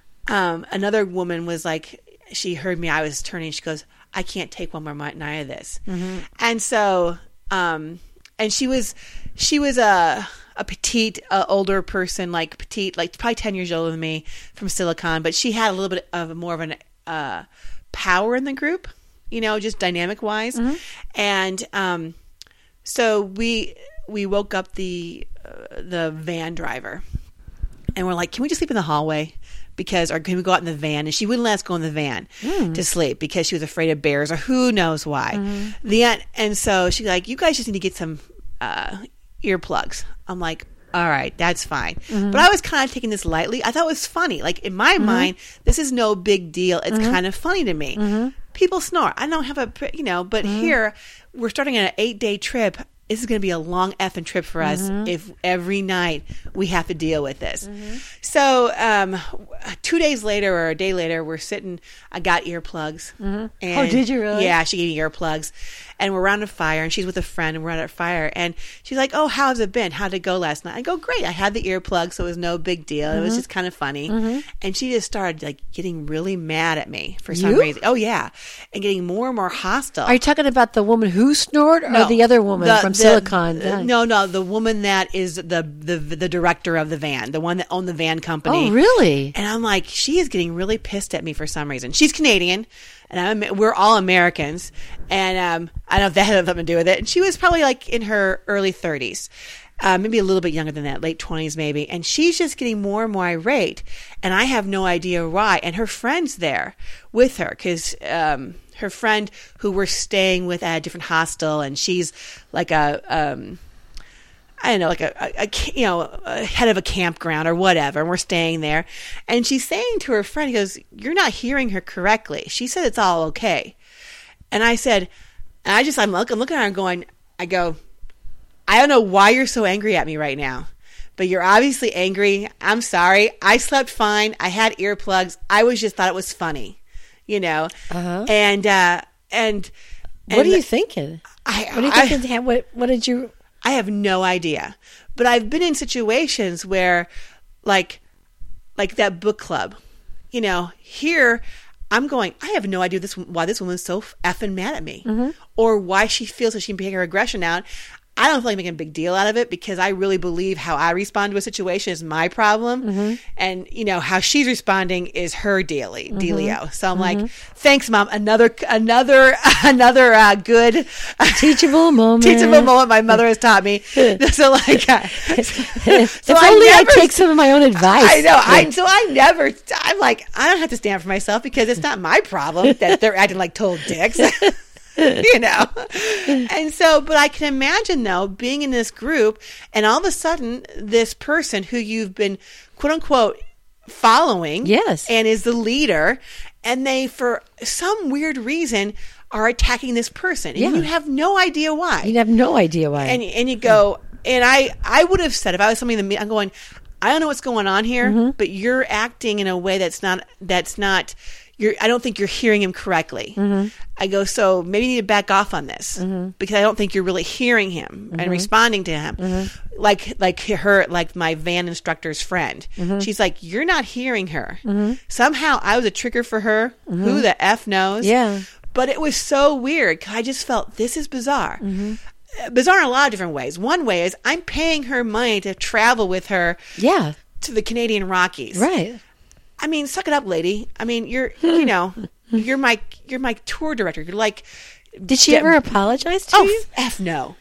um, another woman was like, she heard me. I was turning. She goes, I can't take one more night of this. Mm-hmm. And so, um, and she was, she was a. a petite, uh, older person, like petite, like probably ten years older than me from Silicon, but she had a little bit of more of an uh, power in the group, you know, just dynamic wise. Mm-hmm. And um, so we we woke up the uh, the van driver, and we're like, can we just sleep in the hallway? Because, or can we go out in the van? And she wouldn't let us go in the van mm. to sleep because she was afraid of bears or who knows why. Mm-hmm. The end, and so she's like, you guys just need to get some uh, earplugs. I'm like, all right, that's fine. Mm-hmm. But I was kind of taking this lightly. I thought it was funny. Like in my mm-hmm. mind, this is no big deal. It's mm-hmm. kind of funny to me. Mm-hmm. People snore. I don't have a, you know, but mm-hmm. here we're starting an eight day trip. This is going to be a long effing trip for us mm-hmm. if every night we have to deal with this. Mm-hmm. So um, two days later or a day later, we're sitting, I got earplugs. Mm-hmm. And oh, did you really? Yeah, she gave me earplugs. And we're around a fire, and she's with a friend, and we're at a fire. And she's like, oh, how's it been? How'd it go last night? I go, great. I had the earplugs, so it was no big deal. Mm-hmm. It was just kind of funny. Mm-hmm. And she just started like getting really mad at me for some you? reason. Oh, yeah. And getting more and more hostile. Are you talking about the woman who snored or No, the other woman the- from the- Silicon? uh, no, no, the woman that is the, the the director of the van, the one that owned the van company. Oh, really? And I'm like, she is getting really pissed at me for some reason. She's Canadian, and I'm, we're all Americans, and um, I don't know if that had something to do with it. And she was probably like in her early thirties, uh, maybe a little bit younger than that, late twenties maybe. And she's just getting more and more irate, and I have no idea why. And her friend's there with her because um, her friend who we're staying with at a different hostel, and she's like a um, I don't know, like a, a, a you know, a head of a campground or whatever, and we're staying there. And she's saying to her friend, he goes, you're not hearing her correctly. She said it's all okay. And I said, and I just, I'm looking, looking at her and going, I go, I don't know why you're so angry at me right now, but you're obviously angry. I'm sorry. I slept fine. I had earplugs. I was just thought it was funny, you know? Uh-huh. And, uh, and, what and are you thinking? I, what do you I, think? What, what did you... I have no idea. But I've been in situations where, like, like that book club, you know, here I'm going, I have no idea this why this woman's so effing mad at me, mm-hmm. or why she feels that she can take her aggression out. I don't feel like making a big deal out of it because I really believe how I respond to a situation is my problem. Mm-hmm. And, you know, how she's responding is her daily, mm-hmm. dealio. So I'm mm-hmm. like, thanks, Mom. Another, another, another uh, good teachable moment. Teachable moment my mother has taught me. So like, uh, so if I only never, I take some of my own advice. I know. Yeah. I So I never, I'm like, I don't have to stand for myself because it's not my problem that they're acting like total dicks. You know, and so, but I can imagine though being in this group and all of a sudden this person who you've been quote unquote following, yes, and is the leader, and they for some weird reason are attacking this person, and yeah. you have no idea why. You have no idea why, and and you go, and I I would have said if I was somebody in the I'm going, I don't know what's going on here, mm-hmm. but you're acting in a way that's not that's not. You're, I don't think you're hearing him correctly. Mm-hmm. I go, so maybe you need to back off on this mm-hmm. because I don't think you're really hearing him mm-hmm. and responding to him. Mm-hmm. Like, like her, like my van instructor's friend. Mm-hmm. She's like, you're not hearing her. Mm-hmm. Somehow I was a trigger for her. Mm-hmm. Who the F knows? Yeah. But it was so weird. I just felt this is bizarre. Mm-hmm. Bizarre in a lot of different ways. One way is I'm paying her money to travel with her. Yeah. To the Canadian Rockies. Right. I mean, suck it up, lady. I mean, you're, you know, you're my, you're my tour director. You're like, did she ever apologize to oh, you? F no,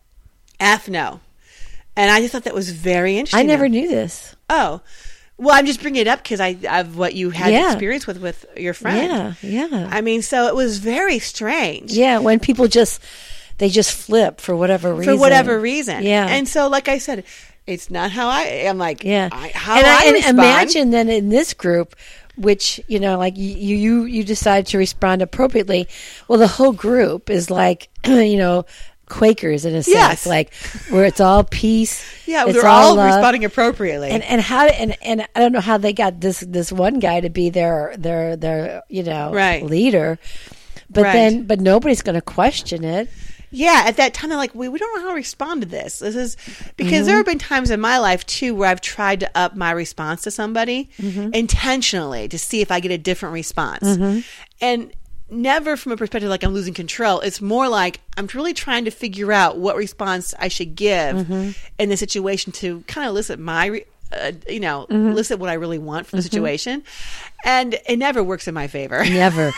F no. And I just thought that was very interesting. I never knew this. Oh, well, I'm just bringing it up because I of what you had yeah. experience with with your friend. Yeah, yeah. I mean, so it was very strange. Yeah, when people just they just flip for whatever reason. For whatever reason. Yeah. And so, like I said. It's not how I am. Like, yeah. I, how and I, I and respond. imagine then in this group, which you know, like you, you, you decide to respond appropriately. Well, the whole group is like, you know, Quakers in a sense, yes. like where it's all peace. Yeah, it's they're all, all responding appropriately. And and how and and I don't know how they got this this one guy to be their their their you know right. leader, but right. then but nobody's going to question it. Yeah, at that time, I'm like, we, we don't know how to respond to this. This is because mm-hmm. there have been times in my life too where I've tried to up my response to somebody mm-hmm. intentionally to see if I get a different response, mm-hmm. and never from a perspective like I'm losing control. It's more like I'm really trying to figure out what response I should give mm-hmm. in the situation to kind of elicit my. Re- Uh, you know, mm-hmm. elicit what I really want from the mm-hmm. situation, and it never works in my favor. Never.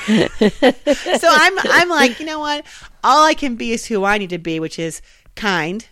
So I'm, I'm like, you know what? All I can be is who I need to be, which is kind.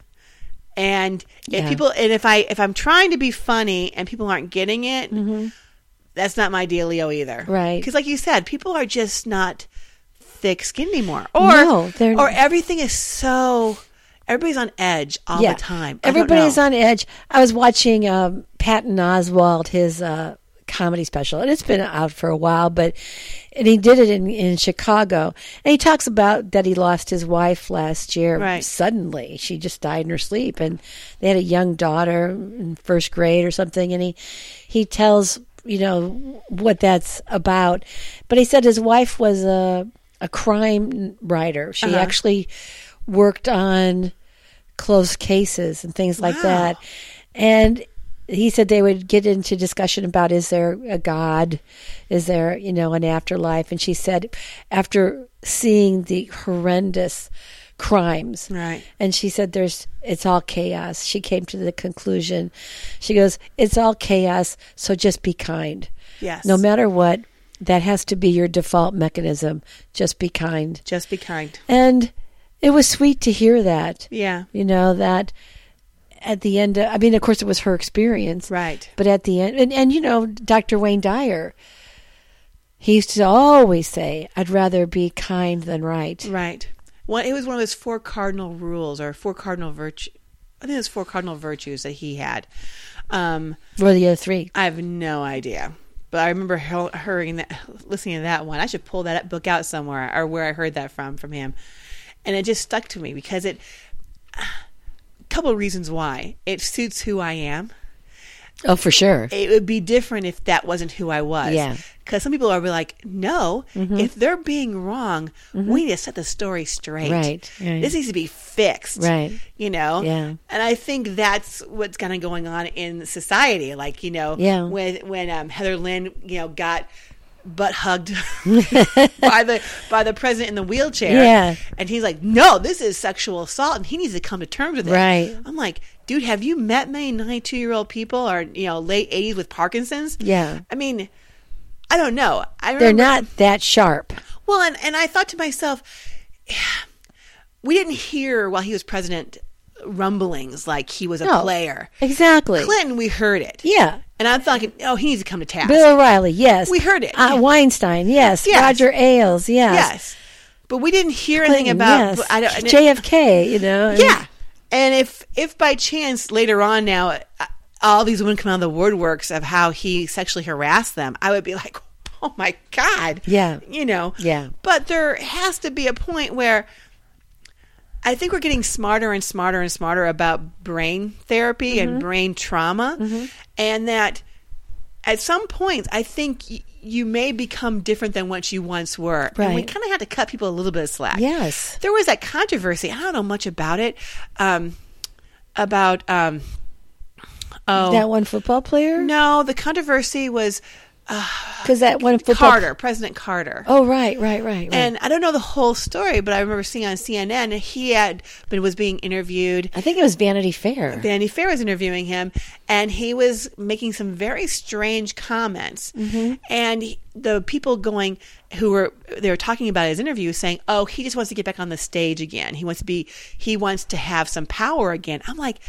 And if yeah. people, and if I, if I'm trying to be funny and people aren't getting it, mm-hmm. that's not my dealio either, right? Because, like you said, people are just not thick-skinned anymore, or no, they're or everything is so. Everybody's on edge all yeah. the time. Everybody's on edge. I was watching um, Patton Oswalt, his uh, comedy special, and it's been out for a while, but and he did it in, in Chicago. And he talks about that he lost his wife last year right. suddenly. She just died in her sleep, and they had a young daughter in first grade or something. And he he tells you know what that's about. But he said his wife was a a crime writer. She uh-huh. actually worked on closed cases and things like wow. that. And he said they would get into discussion about, is there a God? Is there, you know, an afterlife? And she said, after seeing the horrendous crimes, right. and she said, there's, it's all chaos. She came to the conclusion. She goes, it's all chaos. So just be kind. Yes. No matter what, that has to be your default mechanism. Just be kind. Just be kind. And it was sweet to hear that. Yeah. You know, that at the end, of, I mean, of course, it was her experience. Right. But at the end, and, and you know, Doctor Wayne Dyer, he used to always say, I'd rather be kind than right. Right. Well, it was one of his four cardinal rules or four cardinal virtues. I think it was four cardinal virtues that he had. Um, what are the other three? I have no idea. But I remember hearing that, listening to that one. I should pull that book out somewhere or where I heard that from, from him. And it just stuck to me because it, a couple of reasons why. It suits who I am. Oh, for sure. It would be different if that wasn't who I was. Yeah. Because some people are like, no, Mm-hmm. if they're being wrong, we need to set the story straight. Right, right. This needs to be fixed. Right. You know? Yeah. And I think that's what's kind of going on in society. Like, you know, Yeah. when, when um, Heather Lynn, you know, got butt hugged by the by the president in the wheelchair. Yeah. And he's like, no, this is sexual assault and he needs to come to terms with it. Right. I'm like, dude, have you met many ninety-two-year-old people or, you know, late eighties with Parkinson's? Yeah. I mean, I don't know. I They're remember, not that sharp. Well, and, and I thought to myself, we didn't hear while he was president rumblings like he was a No. player. Exactly. Clinton, we heard it. Yeah. And I'm thinking, oh, he needs to come to task. Bill O'Reilly, yes. We heard it. Uh, Weinstein, yes. Yes. Roger Ailes, yes. Yes. But we didn't hear anything Clinton, about yes. I don't, and it- J F K, you know. and- Yeah. And if if by chance later on now uh, all these women come out of the woodworks of how he sexually harassed them, I would be like, oh my God. Yeah. You know. Yeah. But there has to be a point where I think we're getting smarter and smarter and smarter about brain therapy Mm-hmm. and brain trauma. And that at some points, I think y- you may become different than what you once were. And we Right. kind of had to cut people a little bit of slack. Yes. There was that controversy. I don't know much about it. Um, about, um, oh. That one football player? No, the controversy was Because that one football Carter, President Carter. Oh, right, right, right, right. And I don't know the whole story, but I remember seeing on C N N he had been was being interviewed. I think it was Vanity Fair. Vanity Fair was interviewing him, and he was making some very strange comments. Mm-hmm. And he- the people going who were they were talking about his interview, saying, "Oh, he just wants to get back on the stage again. He wants to be. He wants to have some power again." I'm like,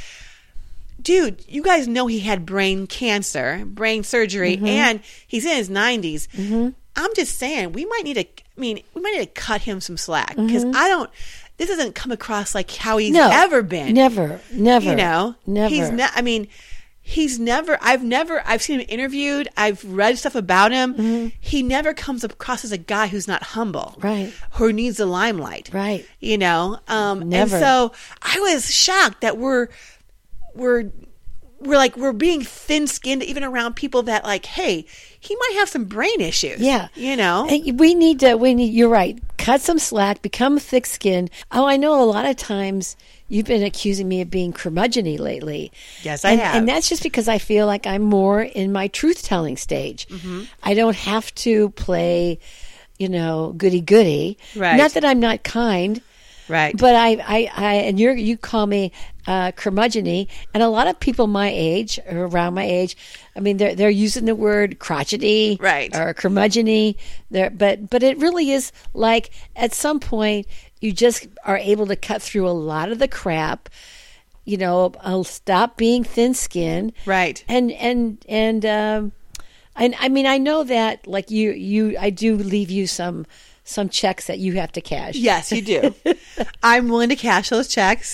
dude, you guys know he had brain cancer, brain surgery, Mm-hmm. and he's in his nineties. I'm just saying, we might need to, I mean, we might need to cut him some slack because I don't, this doesn't come across like how he's Mm-hmm. No, ever been. Never, never. You know? never. He's ne- I mean, he's never, I've never, I've seen him interviewed, I've read stuff about him. Mm-hmm. He never comes across as a guy who's not humble. Right. Who needs the limelight. Right. You know? Um, Never. And so I was shocked that we're, we're, we're like we're being thin-skinned even around people that like, hey, he might have some brain issues. Yeah. You know? And we need to, we need, you're right, cut some slack, become thick skinned. Oh, I know a lot of times you've been accusing me of being curmudgeon-y lately. Yes, I and, have. And that's just because I feel like I'm more in my truth-telling stage. Mm-hmm. I don't have to play, you know, goody-goody. Right. Not that I'm not kind. Right. But I, I, I and you you call me uh, curmudgeon-y, and a lot of people my age or around my age, I mean, they're they're using the word crotchety, Right. or curmudgeon-y. There, but but it really is like at some point you just are able to cut through a lot of the crap. You know, I'll stop being thin-skinned, Right. And and and um, and I mean, I know that like you you I do leave you some. some checks that you have to cash. Yes, you do. I'm willing to cash those checks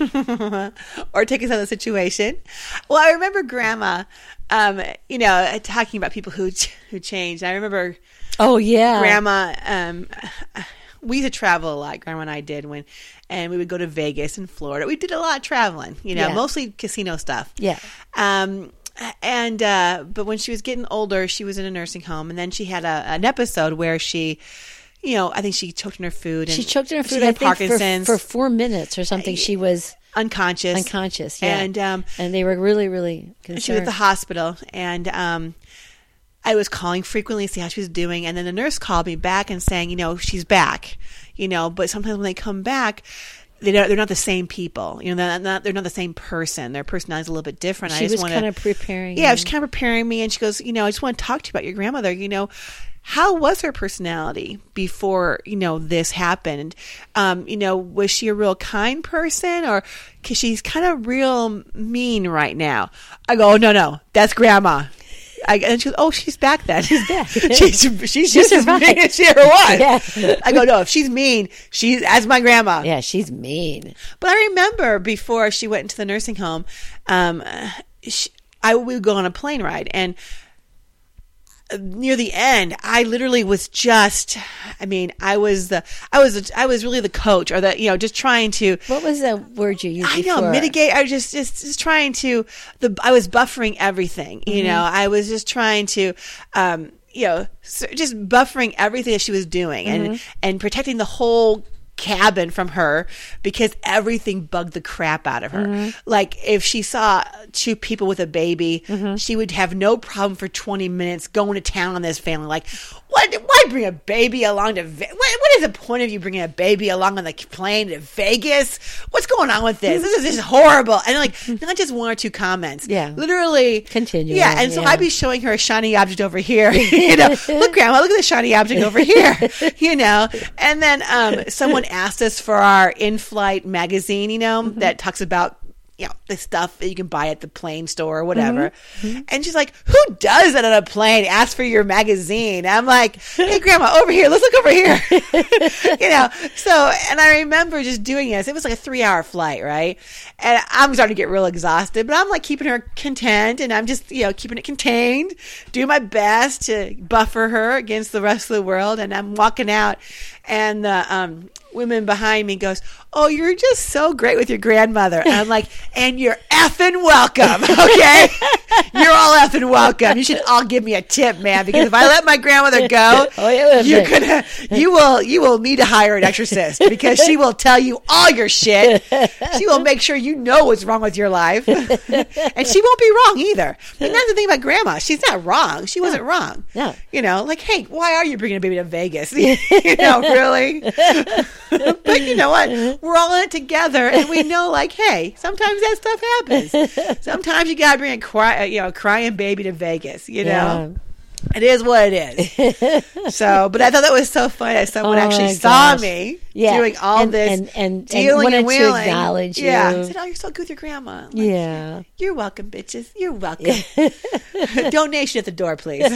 or take us out of the situation. Well, I remember Grandma, um, you know, talking about people who who changed. I remember Oh yeah. Grandma. Um, we used to travel a lot. Grandma and I did when, and we would go to Vegas and Florida. We did a lot of traveling. You know, Yeah. mostly casino stuff. Yeah. Um, and uh, but when she was getting older, she was in a nursing home, and then she had a, an episode where she. You know, I think she choked on her food. And She choked on her food, She I had think, for, Parkinson's, for four minutes or something. She was unconscious. unconscious, yeah. And um, and they were really, really concerned. she was at the hospital, and um, I was calling frequently to see how she was doing. And then the nurse called me back and saying, you know, she's back. You know, but sometimes when they come back, they don't, they're not the same people. You know, they're not they're not the same person. Their personality's a little bit different. She I just was want kind of preparing. Yeah, you. she's kind of preparing me, and she goes, you know, I just want to talk to you about your grandmother. You know, how was her personality before, you know, this happened? Um, you know, was she a real kind person, or because she's kind of real mean right now? I go, oh, no, no, that's Grandma. I, and she goes, oh, she's back then. She's back. she's she's just as survived. mean as she ever was. Yeah. I go, no, if she's mean, she's as my grandma. Yeah, she's mean. But I remember before she went into the nursing home, um, she, I we would go on a plane ride, and near the end, I literally was just, I mean, I was the, I was, I was really the coach, or the, you know, just trying to. What was the word you used? I know, before? mitigate. I was just, just, just trying to. The I was buffering everything. You Mm-hmm. know, I was just trying to. Um, you know, so just buffering everything that she was doing, and Mm-hmm. and protecting the whole cabin from her, because everything bugged the crap out of her. Mm-hmm. Like if she saw two people with a baby, Mm-hmm. she would have no problem for twenty minutes going to town on this family. Like, what? Why bring a baby along to? Ve- what, what is the point of you bringing a baby along on the plane to Vegas? What's going on with this? This is just horrible. And like, not just one or two comments. Yeah. Literally. Continuing, Yeah. And so yeah. I'd be showing her a shiny object over here. You know, look, Grandma, look at this shiny object over here. You know, and then um, someone asked us for our in-flight magazine, you know, Mm-hmm. that talks about, you know, the stuff that you can buy at the plane store or whatever. Mm-hmm. And she's like, who does that on a plane? Ask for your magazine. I'm like, hey, Grandma, over here. Let's look over here. You know, so, and I remember just doing this. It was like a three hour flight, right? And I'm starting to get real exhausted, but I'm like keeping her content, and I'm just, you know, keeping it contained, doing my best to buffer her against the rest of the world. And I'm walking out, and the um, women behind me goes, oh, you're just so great with your grandmother. And I'm like, and you're effing welcome, okay? You're all effing welcome. You should all give me a tip, man, because if I let my grandmother go, Oh, yeah, you're gonna, you will, you will need to hire an exorcist, because she will tell you all your shit. She will make sure you know what's wrong with your life, and she won't be wrong either. But that's the thing about Grandma; she's not wrong. She wasn't wrong. No. You know, like, hey, why are you bringing a baby to Vegas? You know, really. But you know what? We're all in it together, and we know, like, hey, sometimes that stuff happens. Sometimes you gotta bring a cry, you know, crying baby to Vegas. You know, it is what it is. So, but I thought that was so funny that someone Oh, actually my saw gosh. me Yeah. doing all And- this and- and- dealing and and, wanted to wheeling. acknowledge Yeah, you. I said, "Oh, you're so good with your grandma." I'm like, Yeah. you're welcome, bitches. You're welcome. Donation at the door, please.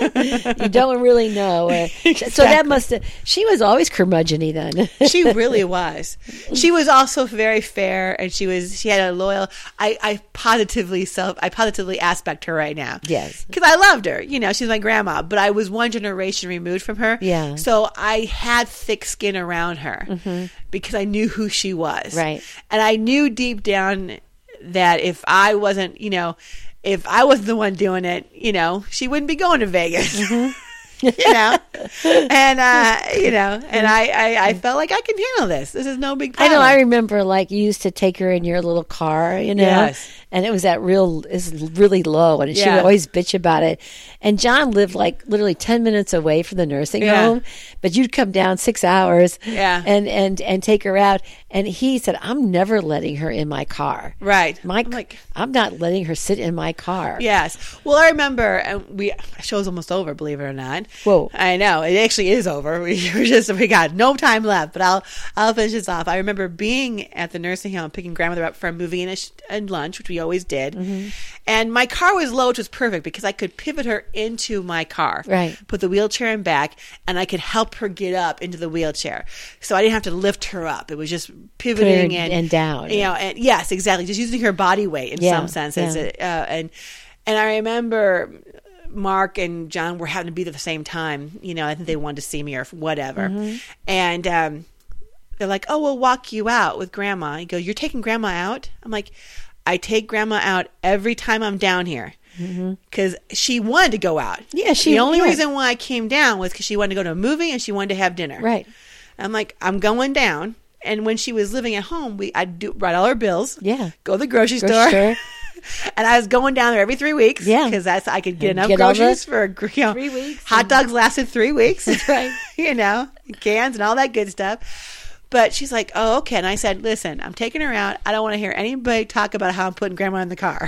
You don't really know. Uh, So that Exactly. must have, she was always curmudgeon-y then. She really was. She was also very fair, and she was. She had a loyal. I, I positively self. I positively aspect her right now. Yes. because I loved her. You know, she's my grandma, but I was one generation removed from her. Yeah. So I had thick skin around her because I knew who she was. Right. And I knew deep down that if I wasn't, you know, if I wasn't the one doing it, you know, she wouldn't be going to Vegas. You know, and uh, you know, and I, I, I felt like I can handle this. This is no big I problem. know. I remember, like, you used to take her in your little car, you know, Yes. and it was at real, it's really low, and she Yeah. would always bitch about it. And John lived like literally ten minutes away from the nursing Yeah. home, but you'd come down six hours, Yeah. and and and take her out. And he said, "I'm never letting her in my car. Right. My, I'm like, I'm not letting her sit in my car." yes. Well, I remember, and we show's almost over. Believe it or not. Whoa. I know it actually is over. We were just we got no time left, but I'll I'll finish this off. I remember being at the nursing home, picking grandmother up for a movie and, a sh- and lunch, which we always did. Mm-hmm. And my car was low, which was perfect because I could pivot her into my car, Right. put the wheelchair in back, and I could help her get up into the wheelchair. So I didn't have to lift her up. It was just pivoting Put her and and down. You know, and yes, exactly, just using her body weight in Yeah, some sense. As yeah. a, uh, and and I remember Mark and John were having to be there at the same time. You know, I think they wanted to see me or whatever. Mm-hmm. And And um, they're like, "Oh, we'll walk you out with Grandma." He goes, "You're taking Grandma out?" I'm like, "I take Grandma out every time I'm down here." Because she wanted to go out. Yeah, she- The only yeah. reason why I came down was because she wanted to go to a movie and she wanted to have dinner. Right. I'm like, I'm going down. And when she was living at home, we I'd do write all her bills. Yeah. Go to the grocery, Grocery store. store. And I was going down there every three weeks. Yeah. Because that's I could get enough Get all the- groceries for you know, Three weeks Hot and- dogs lasted three weeks. That's right. You know, cans and all that good stuff. But she's like, "Oh, okay." And I said, "Listen, I'm taking her out. I don't want to hear anybody talk about how I'm putting Grandma in the car.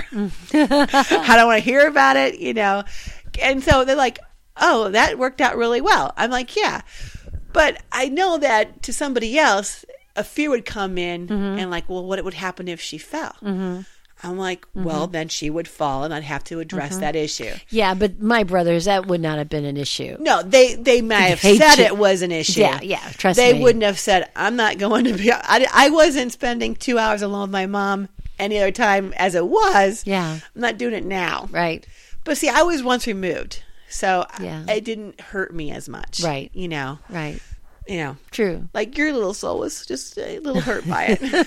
I don't want to hear about it, you know." And so they're like, "Oh, that worked out really well." I'm like, "Yeah." But I know that to somebody else, a fear would come in and like, well, what would happen if she fell? I'm like, well, then she would fall and I'd have to address that issue. Yeah, but my brothers, that would not have been an issue. No, they, they might have Hate said you. it was an issue. Yeah, yeah, trust they me. wouldn't have said, I'm not going to be, I, I wasn't spending two hours alone with my mom any other time as it was. Yeah. I'm not doing it now. Right. But see, I was once removed. So Yeah. it didn't hurt me as much. Right. You know, Right. you know, True. like your little soul was just a little hurt by it.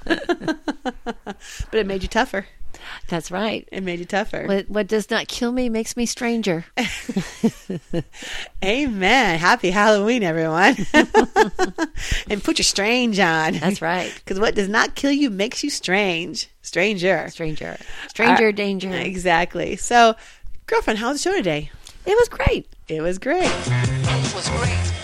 But it made you tougher. That's right. It made you tougher. What, what does not kill me makes me stranger. Amen. Happy Halloween, everyone. And put your strange on. That's right. Because what does not kill you makes you strange. Stranger. Stranger. Stranger Uh, danger. Exactly. So, girlfriend, how was the show today? It was great. It was great. It was great.